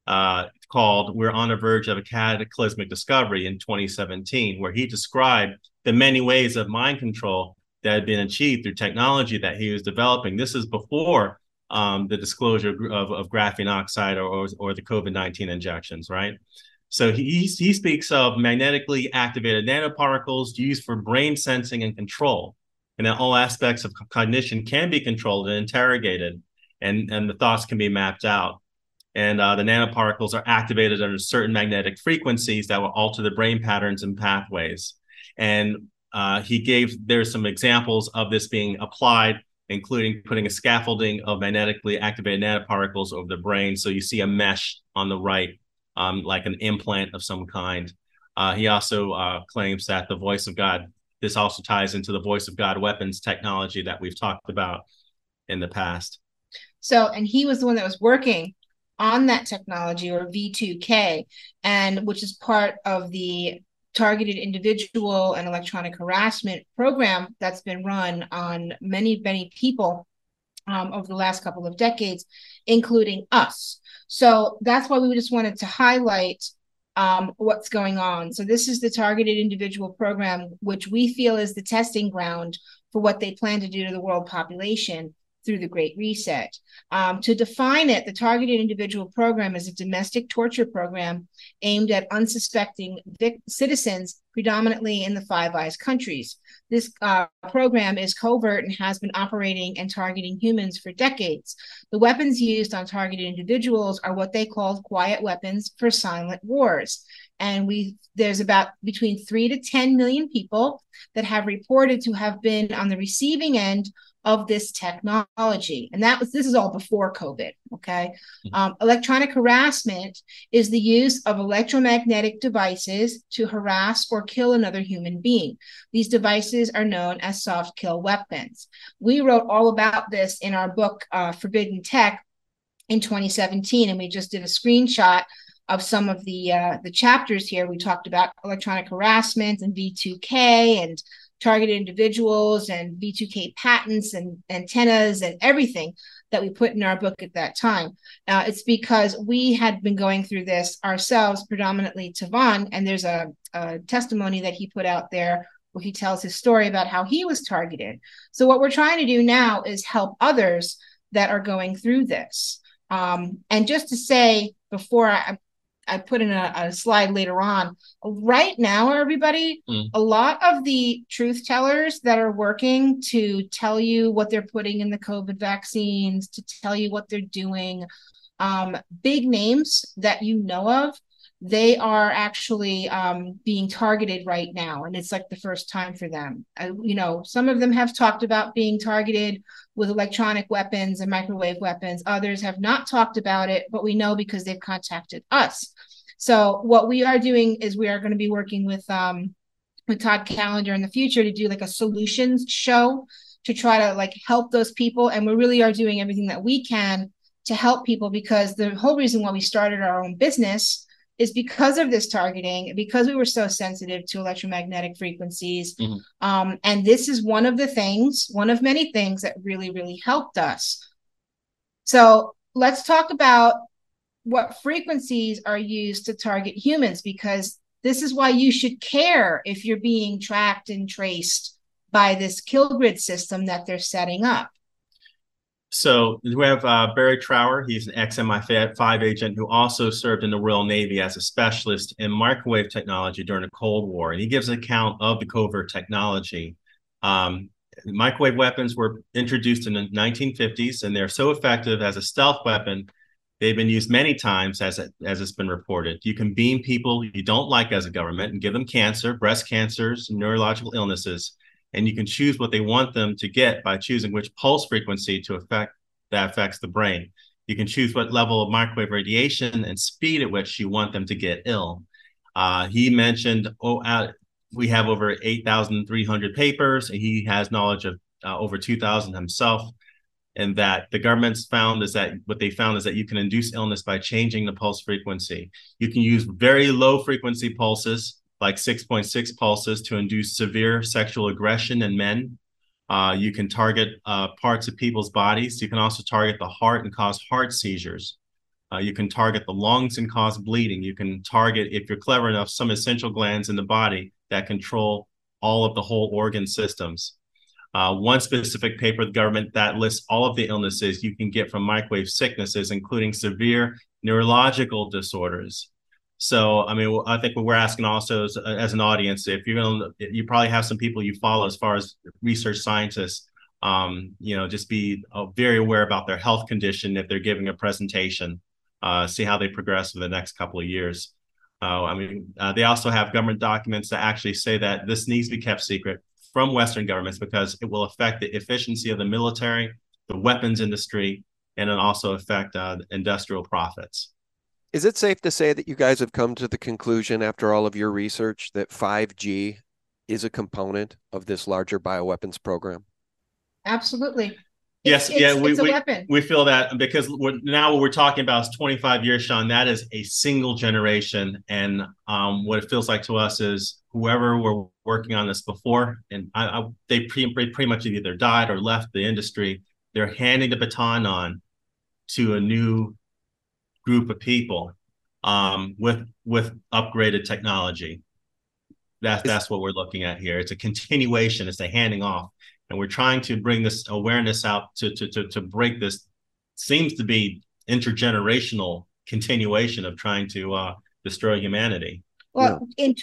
called "We're on the Verge of a Cataclysmic Discovery" in 2017, where he described the many ways of mind control that had been achieved through technology that he was developing. This is before the disclosure of graphene oxide or the COVID-19 injections, right? So he speaks of magnetically activated nanoparticles used for brain sensing and control, and that all aspects of cognition can be controlled and interrogated, and the thoughts can be mapped out. And the nanoparticles are activated under certain magnetic frequencies that will alter the brain patterns and pathways. And there's some examples of this being applied, including putting a scaffolding of magnetically activated nanoparticles over the brain. So you see a mesh on the right, like an implant of some kind. He also claims that the voice of God, this also ties into the voice of God weapons technology that we've talked about in the past. So, and he was the one that was working on that technology, or V2K, and which is part of the targeted individual and electronic harassment program that's been run on many, many people over the last couple of decades, including us. So that's why we just wanted to highlight what's going on. So this is the targeted individual program, which we feel is the testing ground for what they plan to do to the world population through the Great Reset. To define it, the targeted individual program is a domestic torture program aimed at unsuspecting citizens, predominantly in the Five Eyes countries. This program is covert and has been operating and targeting humans for decades. The weapons used on targeted individuals are what they call quiet weapons for silent wars. And there's about between 3 to 10 million people that have reported to have been on the receiving end of this technology. And this is all before COVID, okay? Electronic harassment is the use of electromagnetic devices to harass or kill another human being. These devices are known as soft kill weapons. We wrote all about this in our book, Forbidden Tech, in 2017, and we just did a screenshot of some of the chapters here. We talked about electronic harassment and V2K and targeted individuals and V2K patents and antennas and everything that we put in our book at that time. It's because we had been going through this ourselves, predominantly Tavon, and there's a testimony that he put out there where he tells his story about how he was targeted. So what we're trying to do now is help others that are going through this. And just to say, before I put in a slide later on, right now, everybody, a lot of the truth tellers that are working to tell you what they're putting in the COVID vaccines, to tell you what they're doing, big names that you know of, they are actually being targeted right now. And it's like the first time for them. Some of them have talked about being targeted with electronic weapons and microwave weapons. Others have not talked about it, but we know because they've contacted us. So what we are doing is we are going to be working with Todd Callender in the future to do like a solutions show to try to like help those people. And we really are doing everything that we can to help people, because the whole reason why we started our own business is because of this targeting, because we were so sensitive to electromagnetic frequencies. And this is one of many things that really, really helped us. So let's talk about what frequencies are used to target humans, because This is why you should care if you're being tracked and traced by this kill grid system that they're setting up. So we have Barry Trower. He's an ex-MI5 agent who also served in the Royal Navy as a specialist in microwave technology during the Cold War. And he gives an account of the covert technology. Microwave weapons were introduced in the 1950s, and they're so effective as a stealth weapon. They've been used many times, as it's been reported. You can beam people you don't like as a government and give them cancer, breast cancers, neurological illnesses. And you can choose what they want them to get by choosing which pulse frequency that affects the brain. You can choose what level of microwave radiation and speed at which you want them to get ill. He mentioned, we have over 8,300 papers, and he has knowledge of over 2,000 himself. And that the government's found is that you can induce illness by changing the pulse frequency. You can use very low frequency pulses, like 6.6 pulses, to induce severe sexual aggression in men. You can target parts of people's bodies. You can also target the heart and cause heart seizures. You can target the lungs and cause bleeding. You can target, if you're clever enough, some essential glands in the body that control all of the whole organ systems. One specific paper of the government that lists all of the illnesses you can get from microwave sicknesses, including severe neurological disorders. So, I mean, I think what we're asking also as an audience, if you probably have some people you follow as far as research scientists, just be very aware about their health condition if they're giving a presentation, see how they progress for the next couple of years. They also have government documents that actually say that this needs to be kept secret from Western governments because it will affect the efficiency of the military, the weapons industry, and it also affect industrial profits. Is it safe to say that you guys have come to the conclusion after all of your research that 5G is a component of this larger bioweapons program? Absolutely. Yes, it's a weapon. We feel that because what we're talking about is 25 years, Sean. That is a single generation. And what it feels like to us is whoever were working on this before, and they pretty much either died or left the industry, they're handing the baton on to a new group of people with upgraded technology. That's what we're looking at here. It's a continuation. It's a handing off, and we're trying to bring this awareness out to break this. Seems to be intergenerational continuation of trying to destroy humanity. Well, in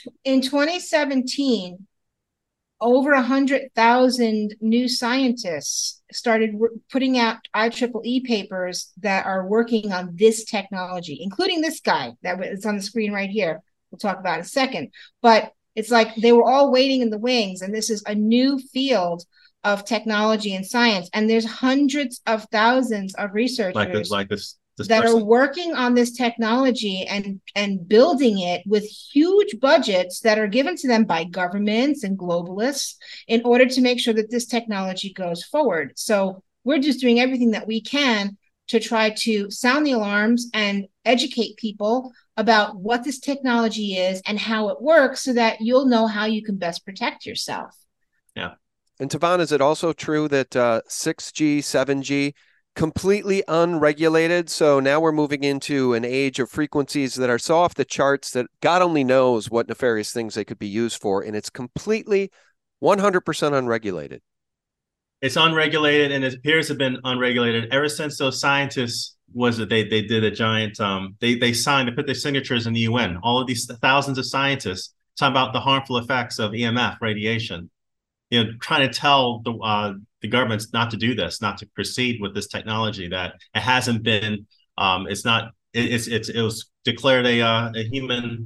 2017, over 100,000 new scientists started putting out IEEE papers that are working on this technology, including this guy that is on the screen right here. We'll talk about in a second. But it's like they were all waiting in the wings, and this is a new field of technology and science. And there's hundreds of thousands of researchers like this that are working on this technology and building it with huge budgets that are given to them by governments and globalists in order to make sure that this technology goes forward. So we're just doing everything that we can to try to sound the alarms and educate people about what this technology is and how it works so that you'll know how you can best protect yourself. Yeah. And Tavon, is it also true that 6G, 7G, completely unregulated? So now we're moving into an age of frequencies that are so off the charts that God only knows what nefarious things they could be used for. And it's completely 100% unregulated. It's unregulated, and it appears to have been unregulated ever since those scientists they did a giant they put their signatures in the UN. All of these thousands of scientists talking about the harmful effects of EMF radiation. Trying to tell the governments not to do this, not to proceed with this technology. That it hasn't been. It was declared a human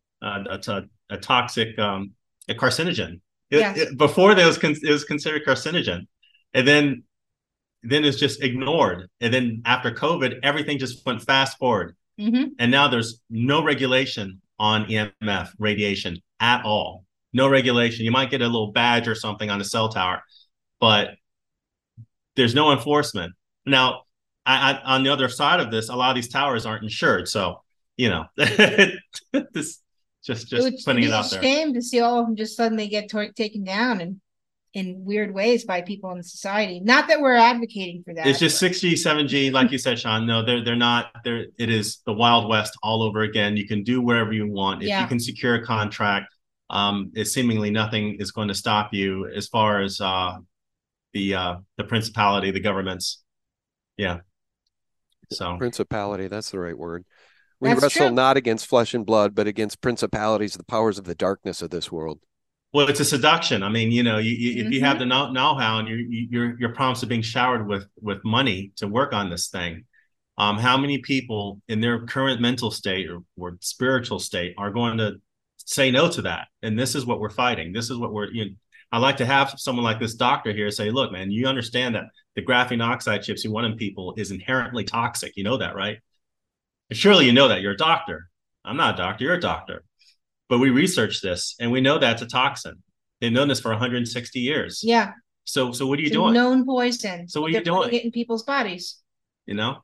a toxic a carcinogen. Yes. Before it was considered carcinogen, and then it's just ignored. And then after COVID, everything just went fast forward. Mm-hmm. And now there's no regulation on EMF radiation at all. No regulation. You might get a little badge or something on the cell tower, but there's no enforcement. Now, on the other side of this, a lot of these towers aren't insured. So, this just putting it out there. It's a shame to see all of them just suddenly get taken down. And in weird ways by people in society. Not that we're advocating for that. It's just 6G, 7G, like you said, Sean. No, they're not. It is the Wild West all over again. You can do whatever you want. If you can secure a contract, it's seemingly nothing is going to stop you as far as the principality, the governments. Yeah. So principality, that's the right word. We wrestle not against flesh and blood, but against principalities, the powers of the darkness of this world. Well, it's a seduction. I mean, if you have the know-how and your prompts are being showered with money to work on this thing, how many people in their current mental state or spiritual state are going to say no to that? And this is what we're fighting. This is what I like to have someone like this doctor here say, look, man, you understand that the graphene oxide chips you want in people is inherently toxic. You know that, right? And surely you know that. You're a doctor. I'm not a doctor. You're a doctor. But we researched this, and we know that's a toxin. They've known this for 160 years. Yeah. So what are you doing? Known poison. So what are you doing? It in people's bodies. You know,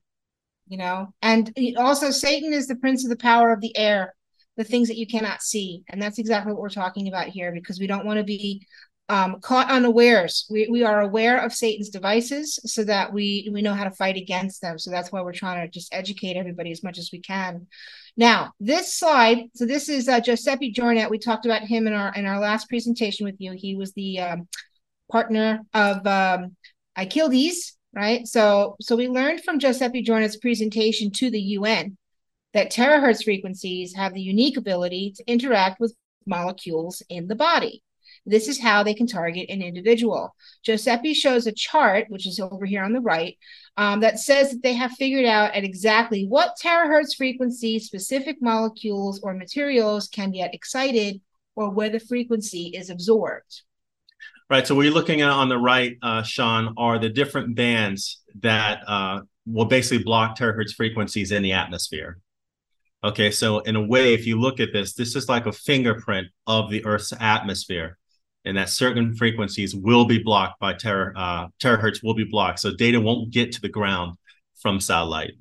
and also Satan is the prince of the power of the air, the things that you cannot see, and that's exactly what we're talking about here, because we don't want to be caught unawares. We are aware of Satan's devices so that we know how to fight against them. So that's why we're trying to just educate everybody as much as we can. Now, this slide, so this is Giuseppe Jornet. We talked about him in our last presentation with you. He was the partner of Alcides, right? So we learned from Giuseppe Jornet's presentation to the UN that terahertz frequencies have the unique ability to interact with molecules in the body. This is how they can target an individual. Giuseppe shows a chart, which is over here on the right, that says that they have figured out at exactly what terahertz frequency specific molecules or materials can get excited or where the frequency is absorbed. Right. So what you're looking at on the right, Sean, are the different bands that will basically block terahertz frequencies in the atmosphere. Okay, so in a way, if you look at this is like a fingerprint of the Earth's atmosphere, and that certain frequencies will be blocked by terahertz will be blocked. So data won't get to the ground from satellite.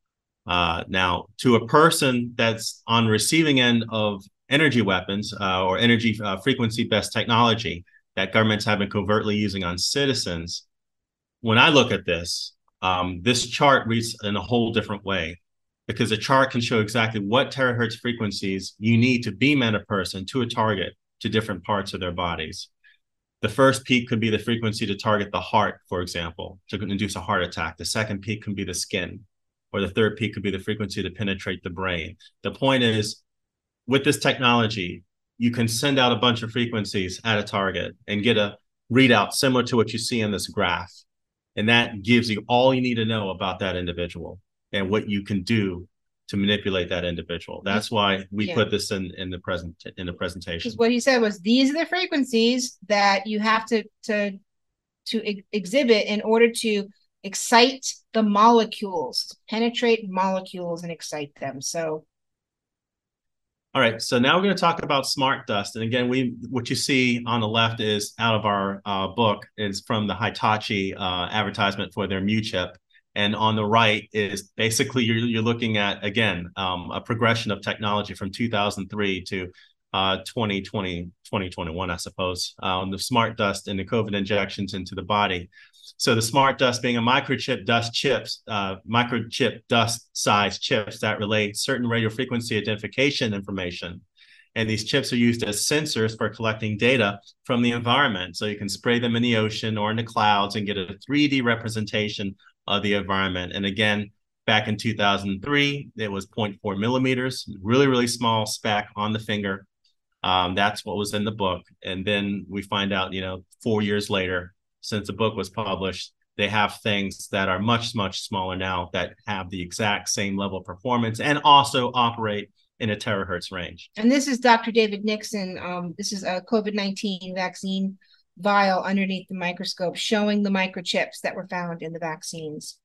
Now, to a person that's on receiving end of energy weapons or energy frequency-based technology that governments have been covertly using on citizens, when I look at this, this chart reads in a whole different way, because a chart can show exactly what terahertz frequencies you need to beam at a person to a target to different parts of their bodies. The first peak could be the frequency to target the heart, for example, to induce a heart attack. The second peak can be the skin, or the third peak could be the frequency to penetrate the brain. The point is, with this technology, you can send out a bunch of frequencies at a target and get a readout similar to what you see in this graph. And that gives you all you need to know about that individual and what you can do to manipulate that individual. That's why we put this in the presentation. Because what he said was, these are the frequencies that you have to exhibit in order to excite the molecules, penetrate molecules and excite them. So, all right. So now we're going to talk about smart dust. And again, what you see on the left is out of our book. Is from the Hitachi advertisement for their Mu chip. And on the right is basically you're looking at, again, a progression of technology from 2003 to 2021, I suppose, the smart dust and the COVID injections into the body. So the smart dust being a microchip dust chips, microchip dust size chips that relay certain radio frequency identification information. And these chips are used as sensors for collecting data from the environment. So you can spray them in the ocean or in the clouds and get a 3D representation of the environment. And again, back in 2003, it was 0.4 millimeters, really, really small speck on the finger. That's what was in the book. And then we find out, 4 years later, since the book was published, they have things that are much, much smaller now that have the exact same level of performance and also operate in a terahertz range. And this is Dr. David Nixon. This is a COVID-19 vaccine vial underneath the microscope showing the microchips that were found in the vaccines.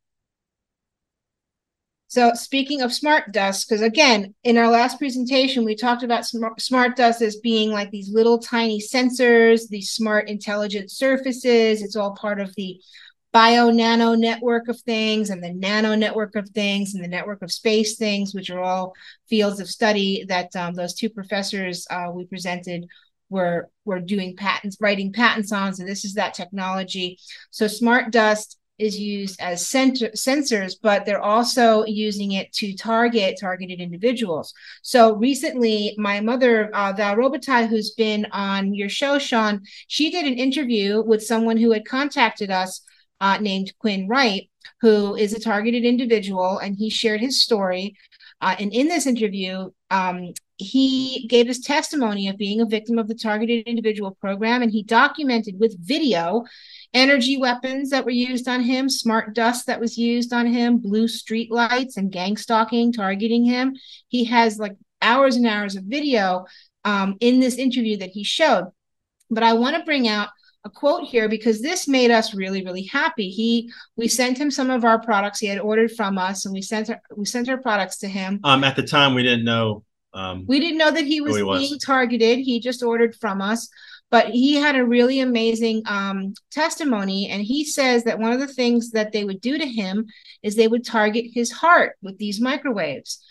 So speaking of smart dust, because again, in our last presentation, we talked about smart dust as being like these little tiny sensors, these smart intelligent surfaces. It's all part of the bio-nano network of things and the nano network of things and the network of space things, which are all fields of study that those two professors we presented we're doing patents, writing patents on. So this is that technology. So smart dust is used as sensors, but they're also using it to targeted individuals. So recently, my mother, Val Robitaille, who's been on your show, Sean, she did an interview with someone who had contacted us named Quinn Wright, who is a targeted individual, and he shared his story. And in this interview, he gave his testimony of being a victim of the targeted individual program, and he documented with video energy weapons that were used on him, smart dust that was used on him, blue street lights, and gang stalking targeting him. He has like hours and hours of video in this interview that he showed. But I want to bring out a quote here because this made us really, really happy. We sent him some of our products he had ordered from us, and we sent our products to him. At the time, we didn't know. We didn't know that he was being targeted. He just ordered from us, but he had a really amazing testimony. And he says that one of the things that they would do to him is they would target his heart with these microwaves.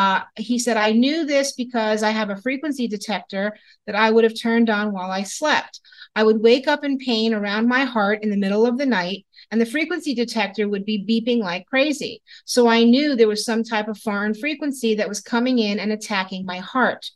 He said, I knew this because I have a frequency detector that I would have turned on while I slept. I would wake up in pain around my heart in the middle of the night, and the frequency detector would be beeping like crazy. So I knew there was some type of foreign frequency that was coming in and attacking my heart.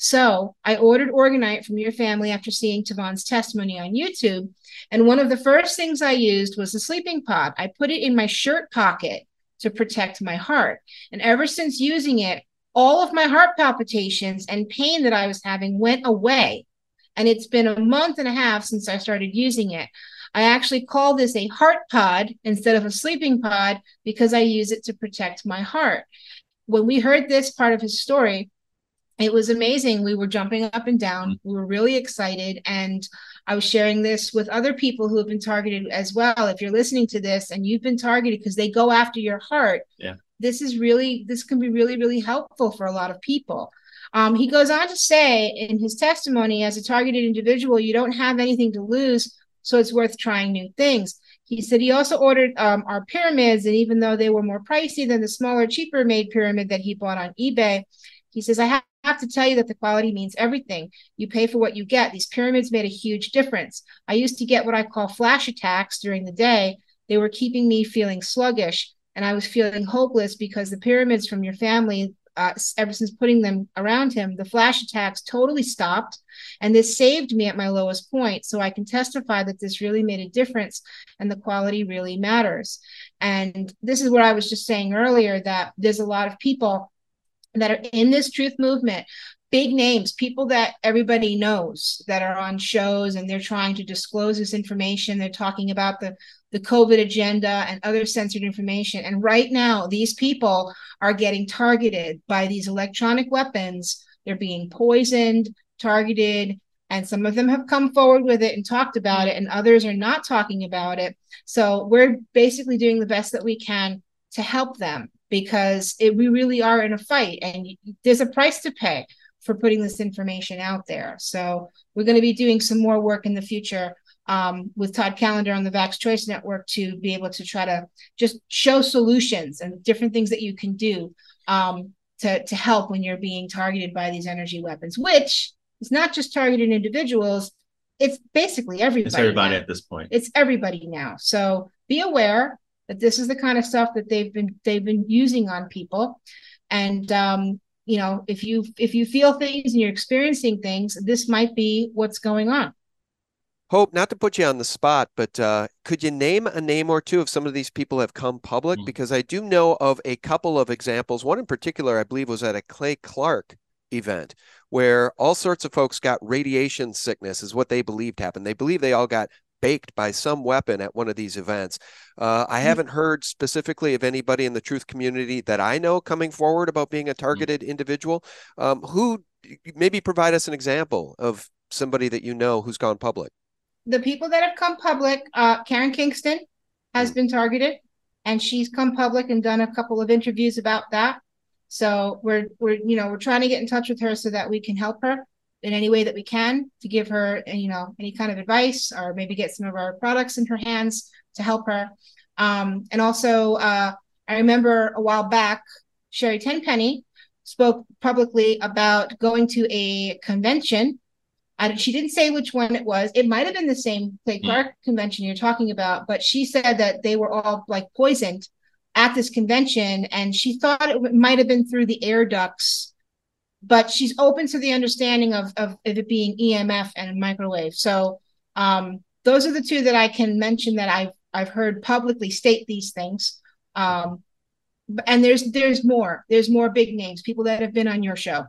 So I ordered Orgonite from your family after seeing Tavon's testimony on YouTube. And one of the first things I used was a sleeping pod. I put it in my shirt pocket to protect my heart. And ever since using it, all of my heart palpitations and pain that I was having went away. And it's been a month and a half since I started using it. I actually call this a heart pod instead of a sleeping pod because I use it to protect my heart. When we heard this part of his story, it was amazing. We were jumping up and down. We were really excited. And I was sharing this with other people who have been targeted as well. If you're listening to this and you've been targeted because they go after your heart, this can be really, really helpful for a lot of people. He goes on to say in his testimony, as a targeted individual, you don't have anything to lose, so it's worth trying new things. He said he also ordered our pyramids, and even though they were more pricey than the smaller, cheaper made pyramid that he bought on eBay, he says, I have to tell you that the quality means everything. You pay for what you get. These pyramids made a huge difference. I used to get what I call flash attacks during the day. They were keeping me feeling sluggish, and I was feeling hopeless because the pyramids from your family, ever since putting them around him, the flash attacks totally stopped. And this saved me at my lowest point. So I can testify that this really made a difference and the quality really matters. And this is what I was just saying earlier, that there's a lot of people that are in this truth movement, big names, people that everybody knows that are on shows, and they're trying to disclose this information. They're talking about the COVID agenda and other censored information. And right now, these people are getting targeted by these electronic weapons. They're being poisoned, targeted, and some of them have come forward with it and talked about it, and others are not talking about it. So we're basically doing the best that we can to help them, because we really are in a fight, and there's a price to pay for putting this information out there. So we're going to be doing some more work in the future with Todd Callender on the Vax Choice Network to be able to try to just show solutions and different things that you can do to help when you're being targeted by these energy weapons, which is not just targeted individuals. It's basically everybody. It's everybody now. At this point. It's everybody now. So be aware that this is the kind of stuff that they've been using on people. And if you feel things and you're experiencing things, this might be what's going on. Hope, not to put you on the spot, but could you name a name or two of some of these people have come public? Because I do know of a couple of examples. One in particular, I believe, was at a Clay Clark event where all sorts of folks got radiation sickness, is what they believed happened. They believe they all got baked by some weapon at one of these events. I haven't heard specifically of anybody in the truth community that I know coming forward about being a targeted individual. Who maybe provide us an example of somebody that you know who's gone public? The people that have come public, Karen Kingston has been targeted, and she's come public and done a couple of interviews about that. So we're trying to get in touch with her so that we can help her in any way that we can, to give her, any kind of advice, or maybe get some of our products in her hands to help her. And also, I remember a while back, Sherry Tenpenny spoke publicly about going to a convention She didn't say which one it was. It might have been the same Clay Clark convention you're talking about, but she said that they were all like poisoned at this convention, and she thought it might have been through the air ducts, but she's open to the understanding of it being EMF and microwave. So those are the two that I can mention that I've heard publicly state these things. And there's more big names, people that have been on your show,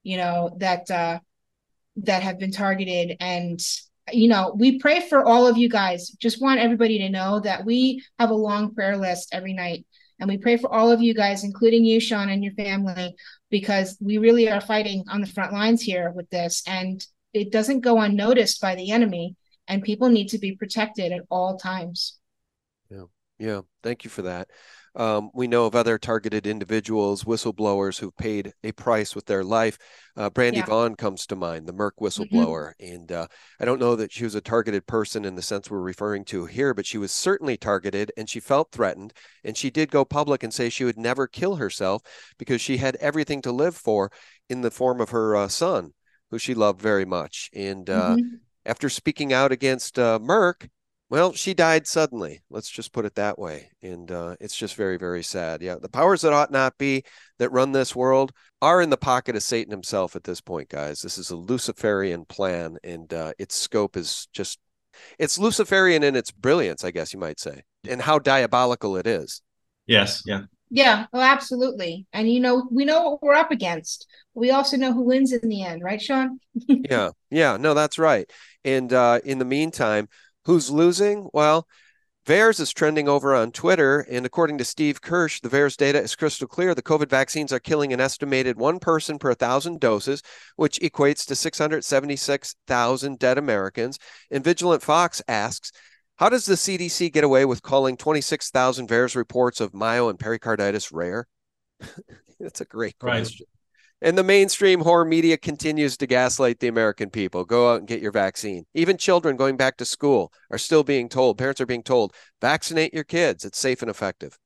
that have been targeted. And we pray for all of you guys. Just want everybody to know that we have a long prayer list every night, and we pray for all of you guys, including you, Sean, and your family, because we really are fighting on the front lines here with this, and it doesn't go unnoticed by the enemy, and people need to be protected at all times. Yeah. Thank you for that. We know of other targeted individuals, whistleblowers who've paid a price with their life. Brandy Vaughn comes to mind, the Merck whistleblower. And I don't know that she was a targeted person in the sense we're referring to here, but she was certainly targeted, and she felt threatened. And she did go public and say she would never kill herself because she had everything to live for in the form of her son, who she loved very much. And after speaking out against Merck, well, she died suddenly. Let's just put it that way. And it's just very, very sad. Yeah, the powers that ought not be that run this world are in the pocket of Satan himself at this point, guys. This is a Luciferian plan, and its scope is just, it's Luciferian in its brilliance, I guess you might say, and how diabolical it is. Yes, yeah. Yeah, well, absolutely. And, we know what we're up against. We also know who wins in the end, right, Sean? Yeah, no, that's right. And in the meantime, who's losing? Well, VAERS is trending over on Twitter, and according to Steve Kirsch, the VAERS data is crystal clear. The COVID vaccines are killing an estimated 1 person per 1,000 doses, which equates to 676,000 dead Americans. And Vigilant Fox asks, how does the CDC get away with calling 26,000 VAERS reports of myo and pericarditis rare? That's a great question. Right. And the mainstream horror media continues to gaslight the American people. Go out and get your vaccine. Even children going back to school are still being told, parents are being told, vaccinate your kids. It's safe and effective.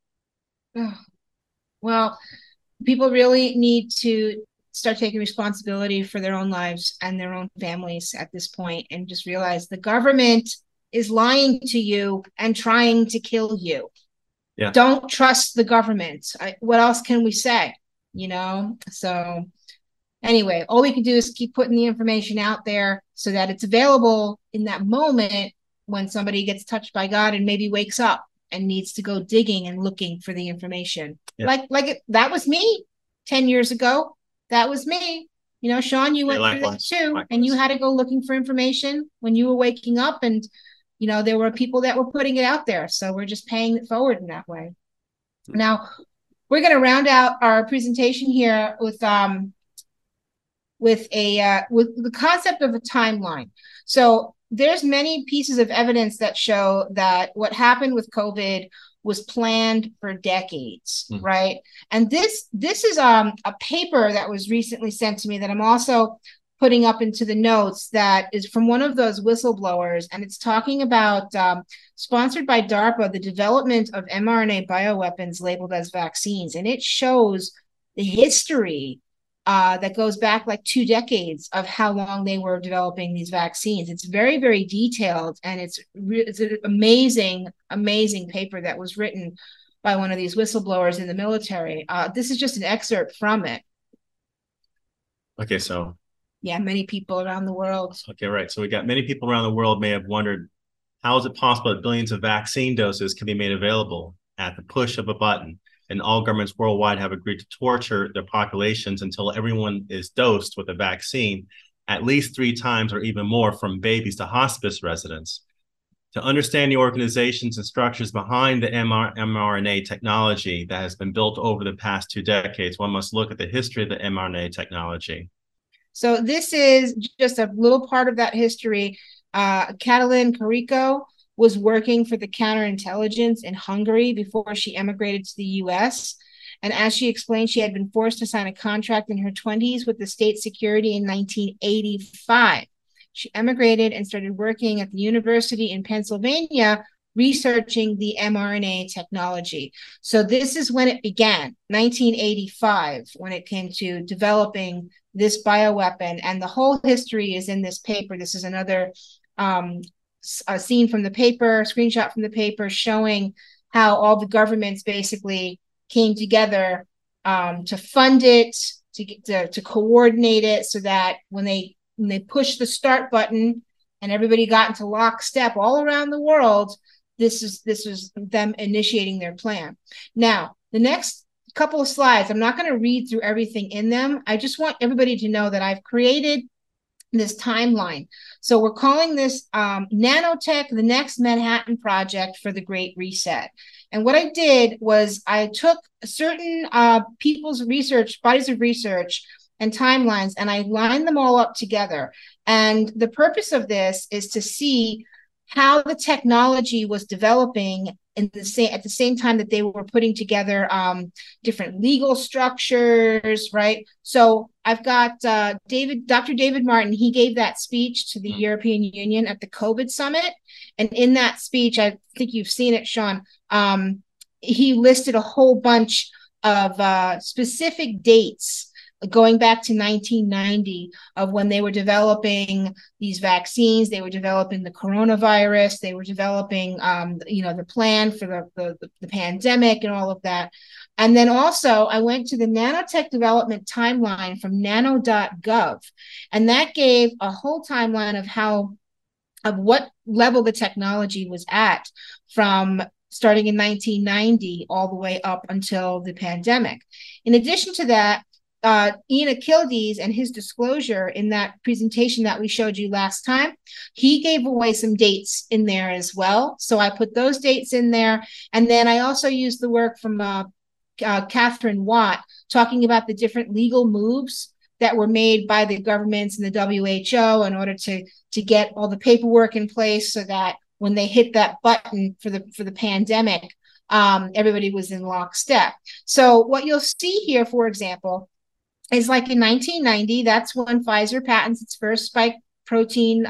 Well, people really need to start taking responsibility for their own lives and their own families at this point, and just realize the government is lying to you and trying to kill you. Yeah. Don't trust the government. What else can we say? So anyway, all we can do is keep putting the information out there so that it's available in that moment when somebody gets touched by God and maybe wakes up and needs to go digging and looking for the information. Yeah. That was me 10 years ago. That was me. Sean, you went through that too, and you had to go looking for information when you were waking up, and there were people that were putting it out there. So we're just paying it forward in that way. Now, we're going to round out our presentation here with the concept of a timeline. So there's many pieces of evidence that show that what happened with COVID was planned for decades, right? And this is a paper that was recently sent to me that I'm also putting up into the notes, that is from one of those whistleblowers, and it's talking about, sponsored by DARPA, the development of mRNA bioweapons labeled as vaccines. And it shows the history that goes back like 2 decades of how long they were developing these vaccines. It's very, very detailed, and it's an amazing paper that was written by one of these whistleblowers in the military. This is just an excerpt from it. Okay, so yeah, many people around the world. Okay, right. So we got many people around the world may have wondered, how is it possible that billions of vaccine doses can be made available at the push of a button, and all governments worldwide have agreed to torture their populations until everyone is dosed with a vaccine at least 3 times or even more, from babies to hospice residents? To understand the organizations and structures behind the mRNA technology that has been built over the past 2 decades, one must look at the history of the mRNA technology. So this is just a little part of that history. Katalin Karikó was working for the counterintelligence in Hungary before she emigrated to the US. And as she explained, she had been forced to sign a contract in her 20s with the state security in 1985. She emigrated and started working at the university in Pennsylvania, researching the mRNA technology. So this is when it began, 1985, when it came to developing this bioweapon. And the whole history is in this paper. This is another a scene from the paper, screenshot from the paper, showing how all the governments basically came together to fund it, to coordinate it, so that when they pushed the start button and everybody got into lockstep all around the world, this was them initiating their plan. Now, the next couple of slides, I'm not going to read through everything in them. I just want everybody to know that I've created this timeline. So we're calling this Nanotech, the Next Manhattan Project for the Great Reset. And what I did was I took certain people's research, bodies of research and timelines, and I lined them all up together. And the purpose of this is to see how the technology was developing at the same time that they were putting together different legal structures, right? So I've got Dr. David Martin. He gave that speech to the European Union at the COVID summit. And in that speech, I think you've seen it, Sean, he listed a whole bunch of specific dates going back to 1990 of when they were developing these vaccines, they were developing the coronavirus, they were developing, the plan for the pandemic and all of that. And then also I went to the nanotech development timeline from nano.gov, and that gave a whole timeline of what level the technology was at from starting in 1990 all the way up until the pandemic. In addition to that, Ian Achildes and his disclosure in that presentation that we showed you last time, he gave away some dates in there as well. So I put those dates in there. And then I also used the work from Catherine Watt talking about the different legal moves that were made by the governments and the WHO in order to get all the paperwork in place so that when they hit that button for the pandemic, everybody was in lockstep. So what you'll see here, for example, is like in 1990, that's when Pfizer patents its first spike protein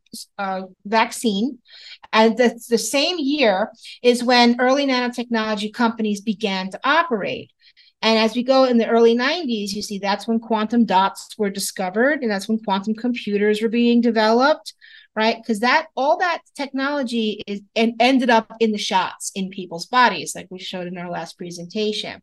vaccine. And the same year is when early nanotechnology companies began to operate. And as we go in the early 90s, you see that's when quantum dots were discovered, and that's when quantum computers were being developed, right? Because all that technology ended up in the shots in people's bodies, like we showed in our last presentation.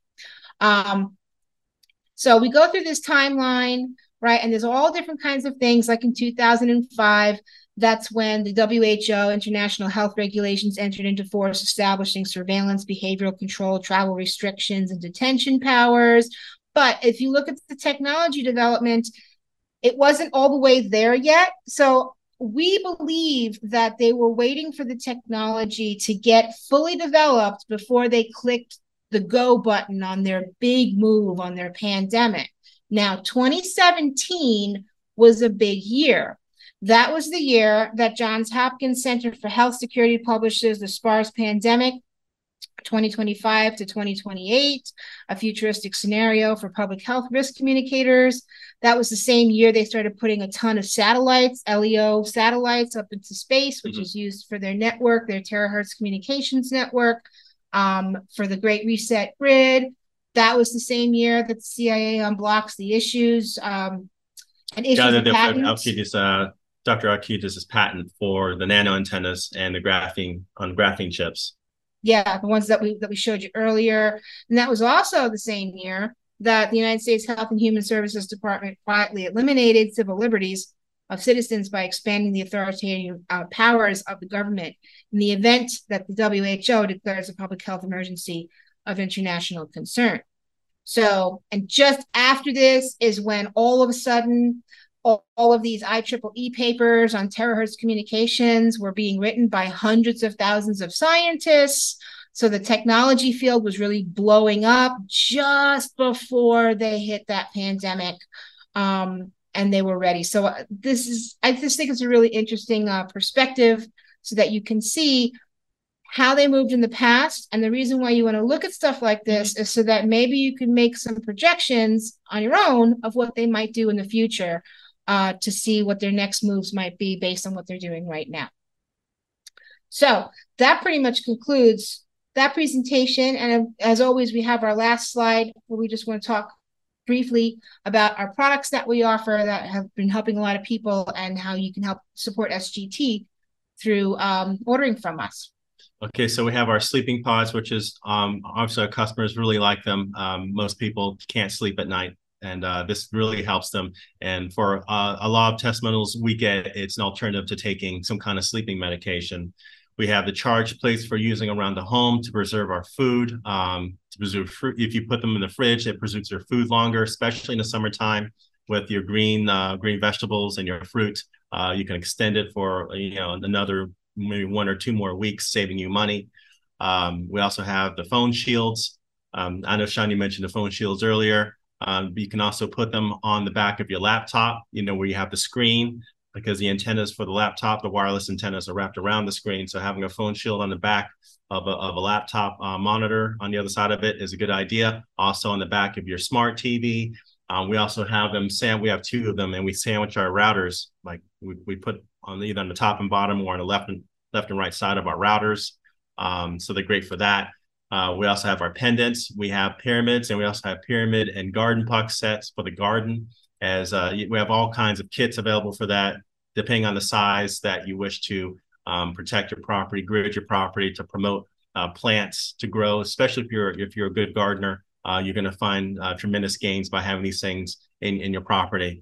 So we go through this timeline, right? And there's all different kinds of things. Like in 2005, that's when the WHO international health regulations entered into force, establishing surveillance, behavioral control, travel restrictions, and detention powers. But if you look at the technology development, it wasn't all the way there yet. So we believe that they were waiting for the technology to get fully developed before they clicked the go button on their big move on their pandemic. Now, 2017 was a big year. That was the year that Johns Hopkins Center for Health Security publishes the SPARS Pandemic 2025 to 2028, a futuristic scenario for public health risk communicators. That was the same year they started putting a ton of satellites, LEO satellites, up into space, which is used for their network, their terahertz communications network. For the Great Reset Grid. That was the same year that the CIA unblocks the issues and issues a patent. Dr. Achildes' patent for the nano antennas and the graphene chips. Yeah, the ones that we showed you earlier. And that was also the same year that the United States Health and Human Services Department quietly eliminated civil liberties of citizens by expanding the authoritative powers of the government in the event that the WHO declares a public health emergency of international concern. So, and just after this is when all of a sudden, all of these IEEE papers on terahertz communications were being written by hundreds of thousands of scientists. So the technology field was really blowing up just before they hit that pandemic. And they were ready. So I just think it's a really interesting perspective so that you can see how they moved in the past. And the reason why you want to look at stuff like this is so that maybe you can make some projections on your own of what they might do in the future to see what their next moves might be based on what they're doing right now. So that pretty much concludes that presentation. And as always, we have our last slide where we just want to talk briefly about our products that we offer that have been helping a lot of people and how you can help support SGT through ordering from us. Okay, so we have our sleeping pods, which is obviously our customers really like them. Most people can't sleep at night, and this really helps them. And for a lot of testimonials we get, it's an alternative to taking some kind of sleeping medication. We have the charge plates for using around the home to preserve our food. To preserve fruit, if you put them in the fridge, it preserves your food longer, especially in the summertime with your green vegetables and your fruit. You can extend it for another maybe 1 or 2 more weeks, saving you money. We also have the phone shields. I know, Sean, you mentioned the phone shields earlier. You can also put them on the back of your laptop, where you have the screen, because the antennas for the laptop, the wireless antennas are wrapped around the screen. So having a phone shield on the back of a laptop monitor on the other side of it is a good idea. Also on the back of your smart TV. We also have them, we have 2 of them, and we sandwich our routers. Like we put on either on the top and bottom or on the left and right side of our routers. So they're great for that. We also have our pendants. We have pyramids, and we also have pyramid and garden puck sets for the garden. As we have all kinds of kits available for that, depending on the size that you wish to protect your property, grid your property, to promote plants to grow. Especially if you're a good gardener, you're going to find tremendous gains by having these things in your property.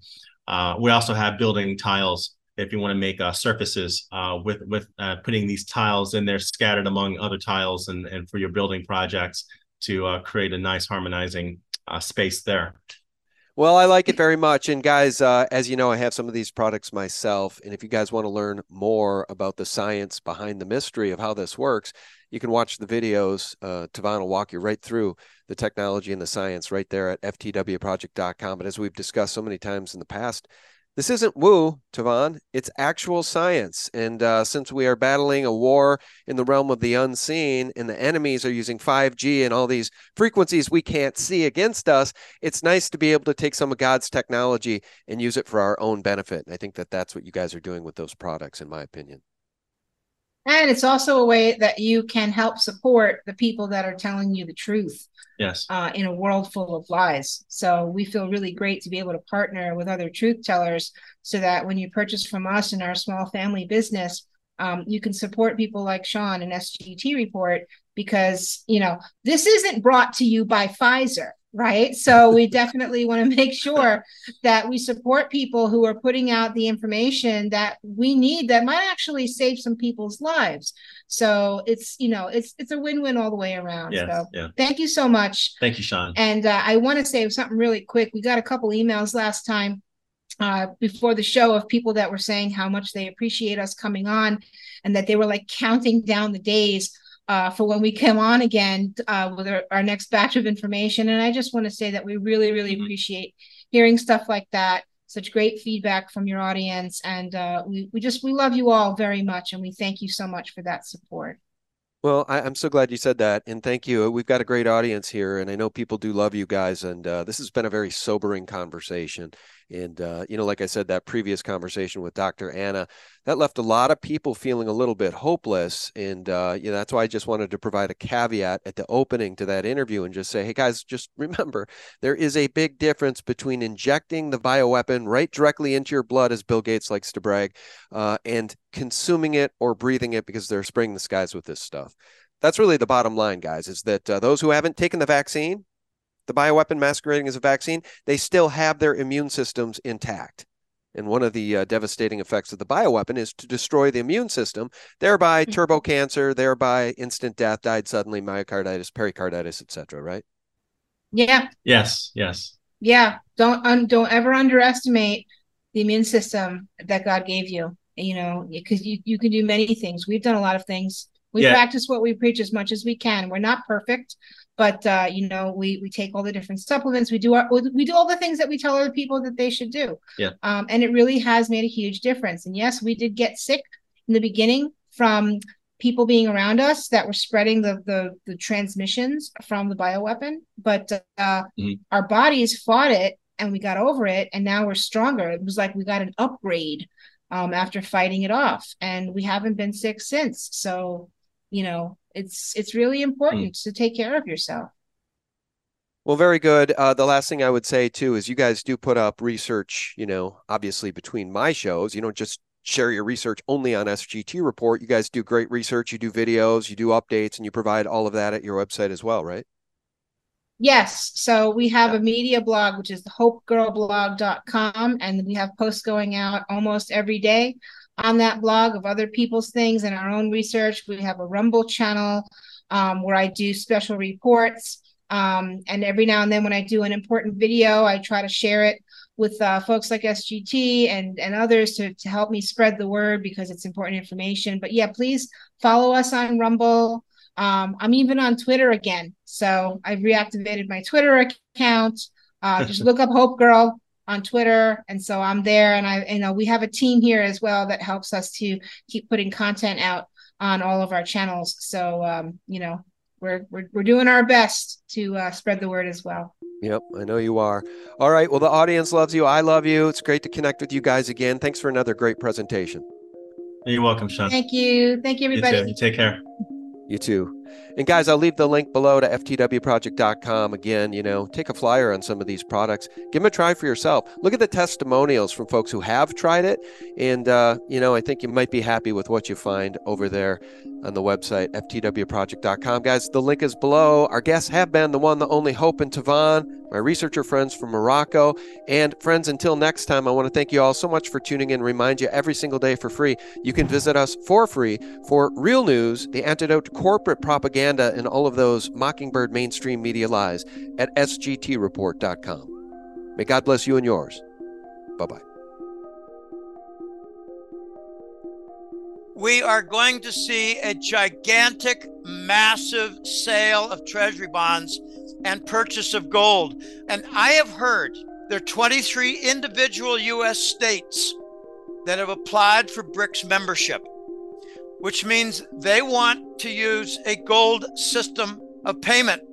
We also have building tiles. If you want to make surfaces with putting these tiles in there scattered among other tiles and for your building projects to create a nice harmonizing space there. Well, I like it very much. And guys, as you know, I have some of these products myself. And if you guys want to learn more about the science behind the mystery of how this works, you can watch the videos. Tavon will walk you right through the technology and the science right there at ftwproject.com. But as we've discussed so many times in the past, this isn't woo, Tavon. It's actual science. And since we are battling a war in the realm of the unseen and the enemies are using 5G and all these frequencies we can't see against us, it's nice to be able to take some of God's technology and use it for our own benefit. And I think that that's what you guys are doing with those products, in my opinion. And it's also a way that you can help support the people that are telling you the truth. Yes. In a world full of lies. So we feel really great to be able to partner with other truth tellers so that when you purchase from us in our small family business, you can support people like Sean and SGT Report, because, this isn't brought to you by Pfizer, right? So we definitely want to make sure that we support people who are putting out the information that we need that might actually save some people's lives. So it's a win-win all the way around. Yes, so yeah. Thank you so much. Thank you, Sean. And I want to say something really quick. We got a couple emails last time before the show of people that were saying how much they appreciate us coming on, and that they were like counting down the days for when we come on again with our next batch of information. And I just want to say that we really, really appreciate hearing stuff like that. Such great feedback from your audience. And we love you all very much. And we thank you so much for that support. Well, I'm so glad you said that. And thank you. We've got a great audience here, and I know people do love you guys. And this has been a very sobering conversation. And, like I said, that previous conversation with Dr. Anna, that left a lot of people feeling a little bit hopeless. And, that's why I just wanted to provide a caveat at the opening to that interview and just say, hey, guys, just remember, there is a big difference between injecting the bioweapon right directly into your blood, as Bill Gates likes to brag, and consuming it or breathing it, because they're spraying the skies with this stuff. That's really the bottom line, guys, is that those who haven't taken the vaccine, the bioweapon masquerading as a vaccine, they still have their immune systems intact. And one of the devastating effects of the bioweapon is to destroy the immune system, thereby turbo cancer, thereby instant death, died suddenly, myocarditis, pericarditis, etc. Right? Yeah. Yes. Yeah. Don't ever underestimate the immune system that God gave you. Because you can do many things. We've done a lot of things. We practice what we preach as much as we can. We're not perfect, but we take all the different supplements. We do all the things that we tell other people that they should do. Yeah. And it really has made a huge difference. And yes, we did get sick in the beginning from people being around us that were spreading the transmissions from the bioweapon, but our bodies fought it and we got over it, and now we're stronger. It was like we got an upgrade after fighting it off. And we haven't been sick since. So, it's really important to take care of yourself. Well, very good. The last thing I would say too is you guys do put up research, obviously between my shows. You don't just share your research only on SGT Report. You guys do great research. You do videos, you do updates, and you provide all of that at your website as well, right? Yes. So we have a media blog, which is the hopegirlblog.com, and we have posts going out almost every day on that blog of other people's things and our own research. We have a Rumble channel where I do special reports. And every now and then when I do an important video, I try to share it with folks like SGT and others to help me spread the word because it's important information. But yeah, please follow us on Rumble. I'm even on Twitter again. So I've reactivated my Twitter account. Just look up Hope Girl on Twitter. And so I'm there, and we have a team here as well that helps us to keep putting content out on all of our channels. So, we're doing our best to spread the word as well. Yep, I know you are. All right. Well, the audience loves you. I love you. It's great to connect with you guys again. Thanks for another great presentation. You're welcome, Sean. Thank you. Thank you, everybody. You too. You take care. You too. And guys, I'll leave the link below to ftwproject.com. Again, take a flyer on some of these products. Give them a try for yourself. Look at the testimonials from folks who have tried it. And, I think you might be happy with what you find over there on the website, ftwproject.com. Guys, the link is below. Our guests have been the one, the only Hope and Tavan, my researcher friends from Morocco. And friends, until next time, I want to thank you all so much for tuning in. Remind you every single day for free, you can visit us for free for real news, the antidote to corporate propaganda, and all of those mockingbird mainstream media lies at sgtreport.com. May God bless you and yours. Bye-bye. We are going to see a gigantic, massive sale of treasury bonds and purchase of gold. And I have heard there are 23 individual U.S. states that have applied for BRICS membership, which means they want to use a gold system of payment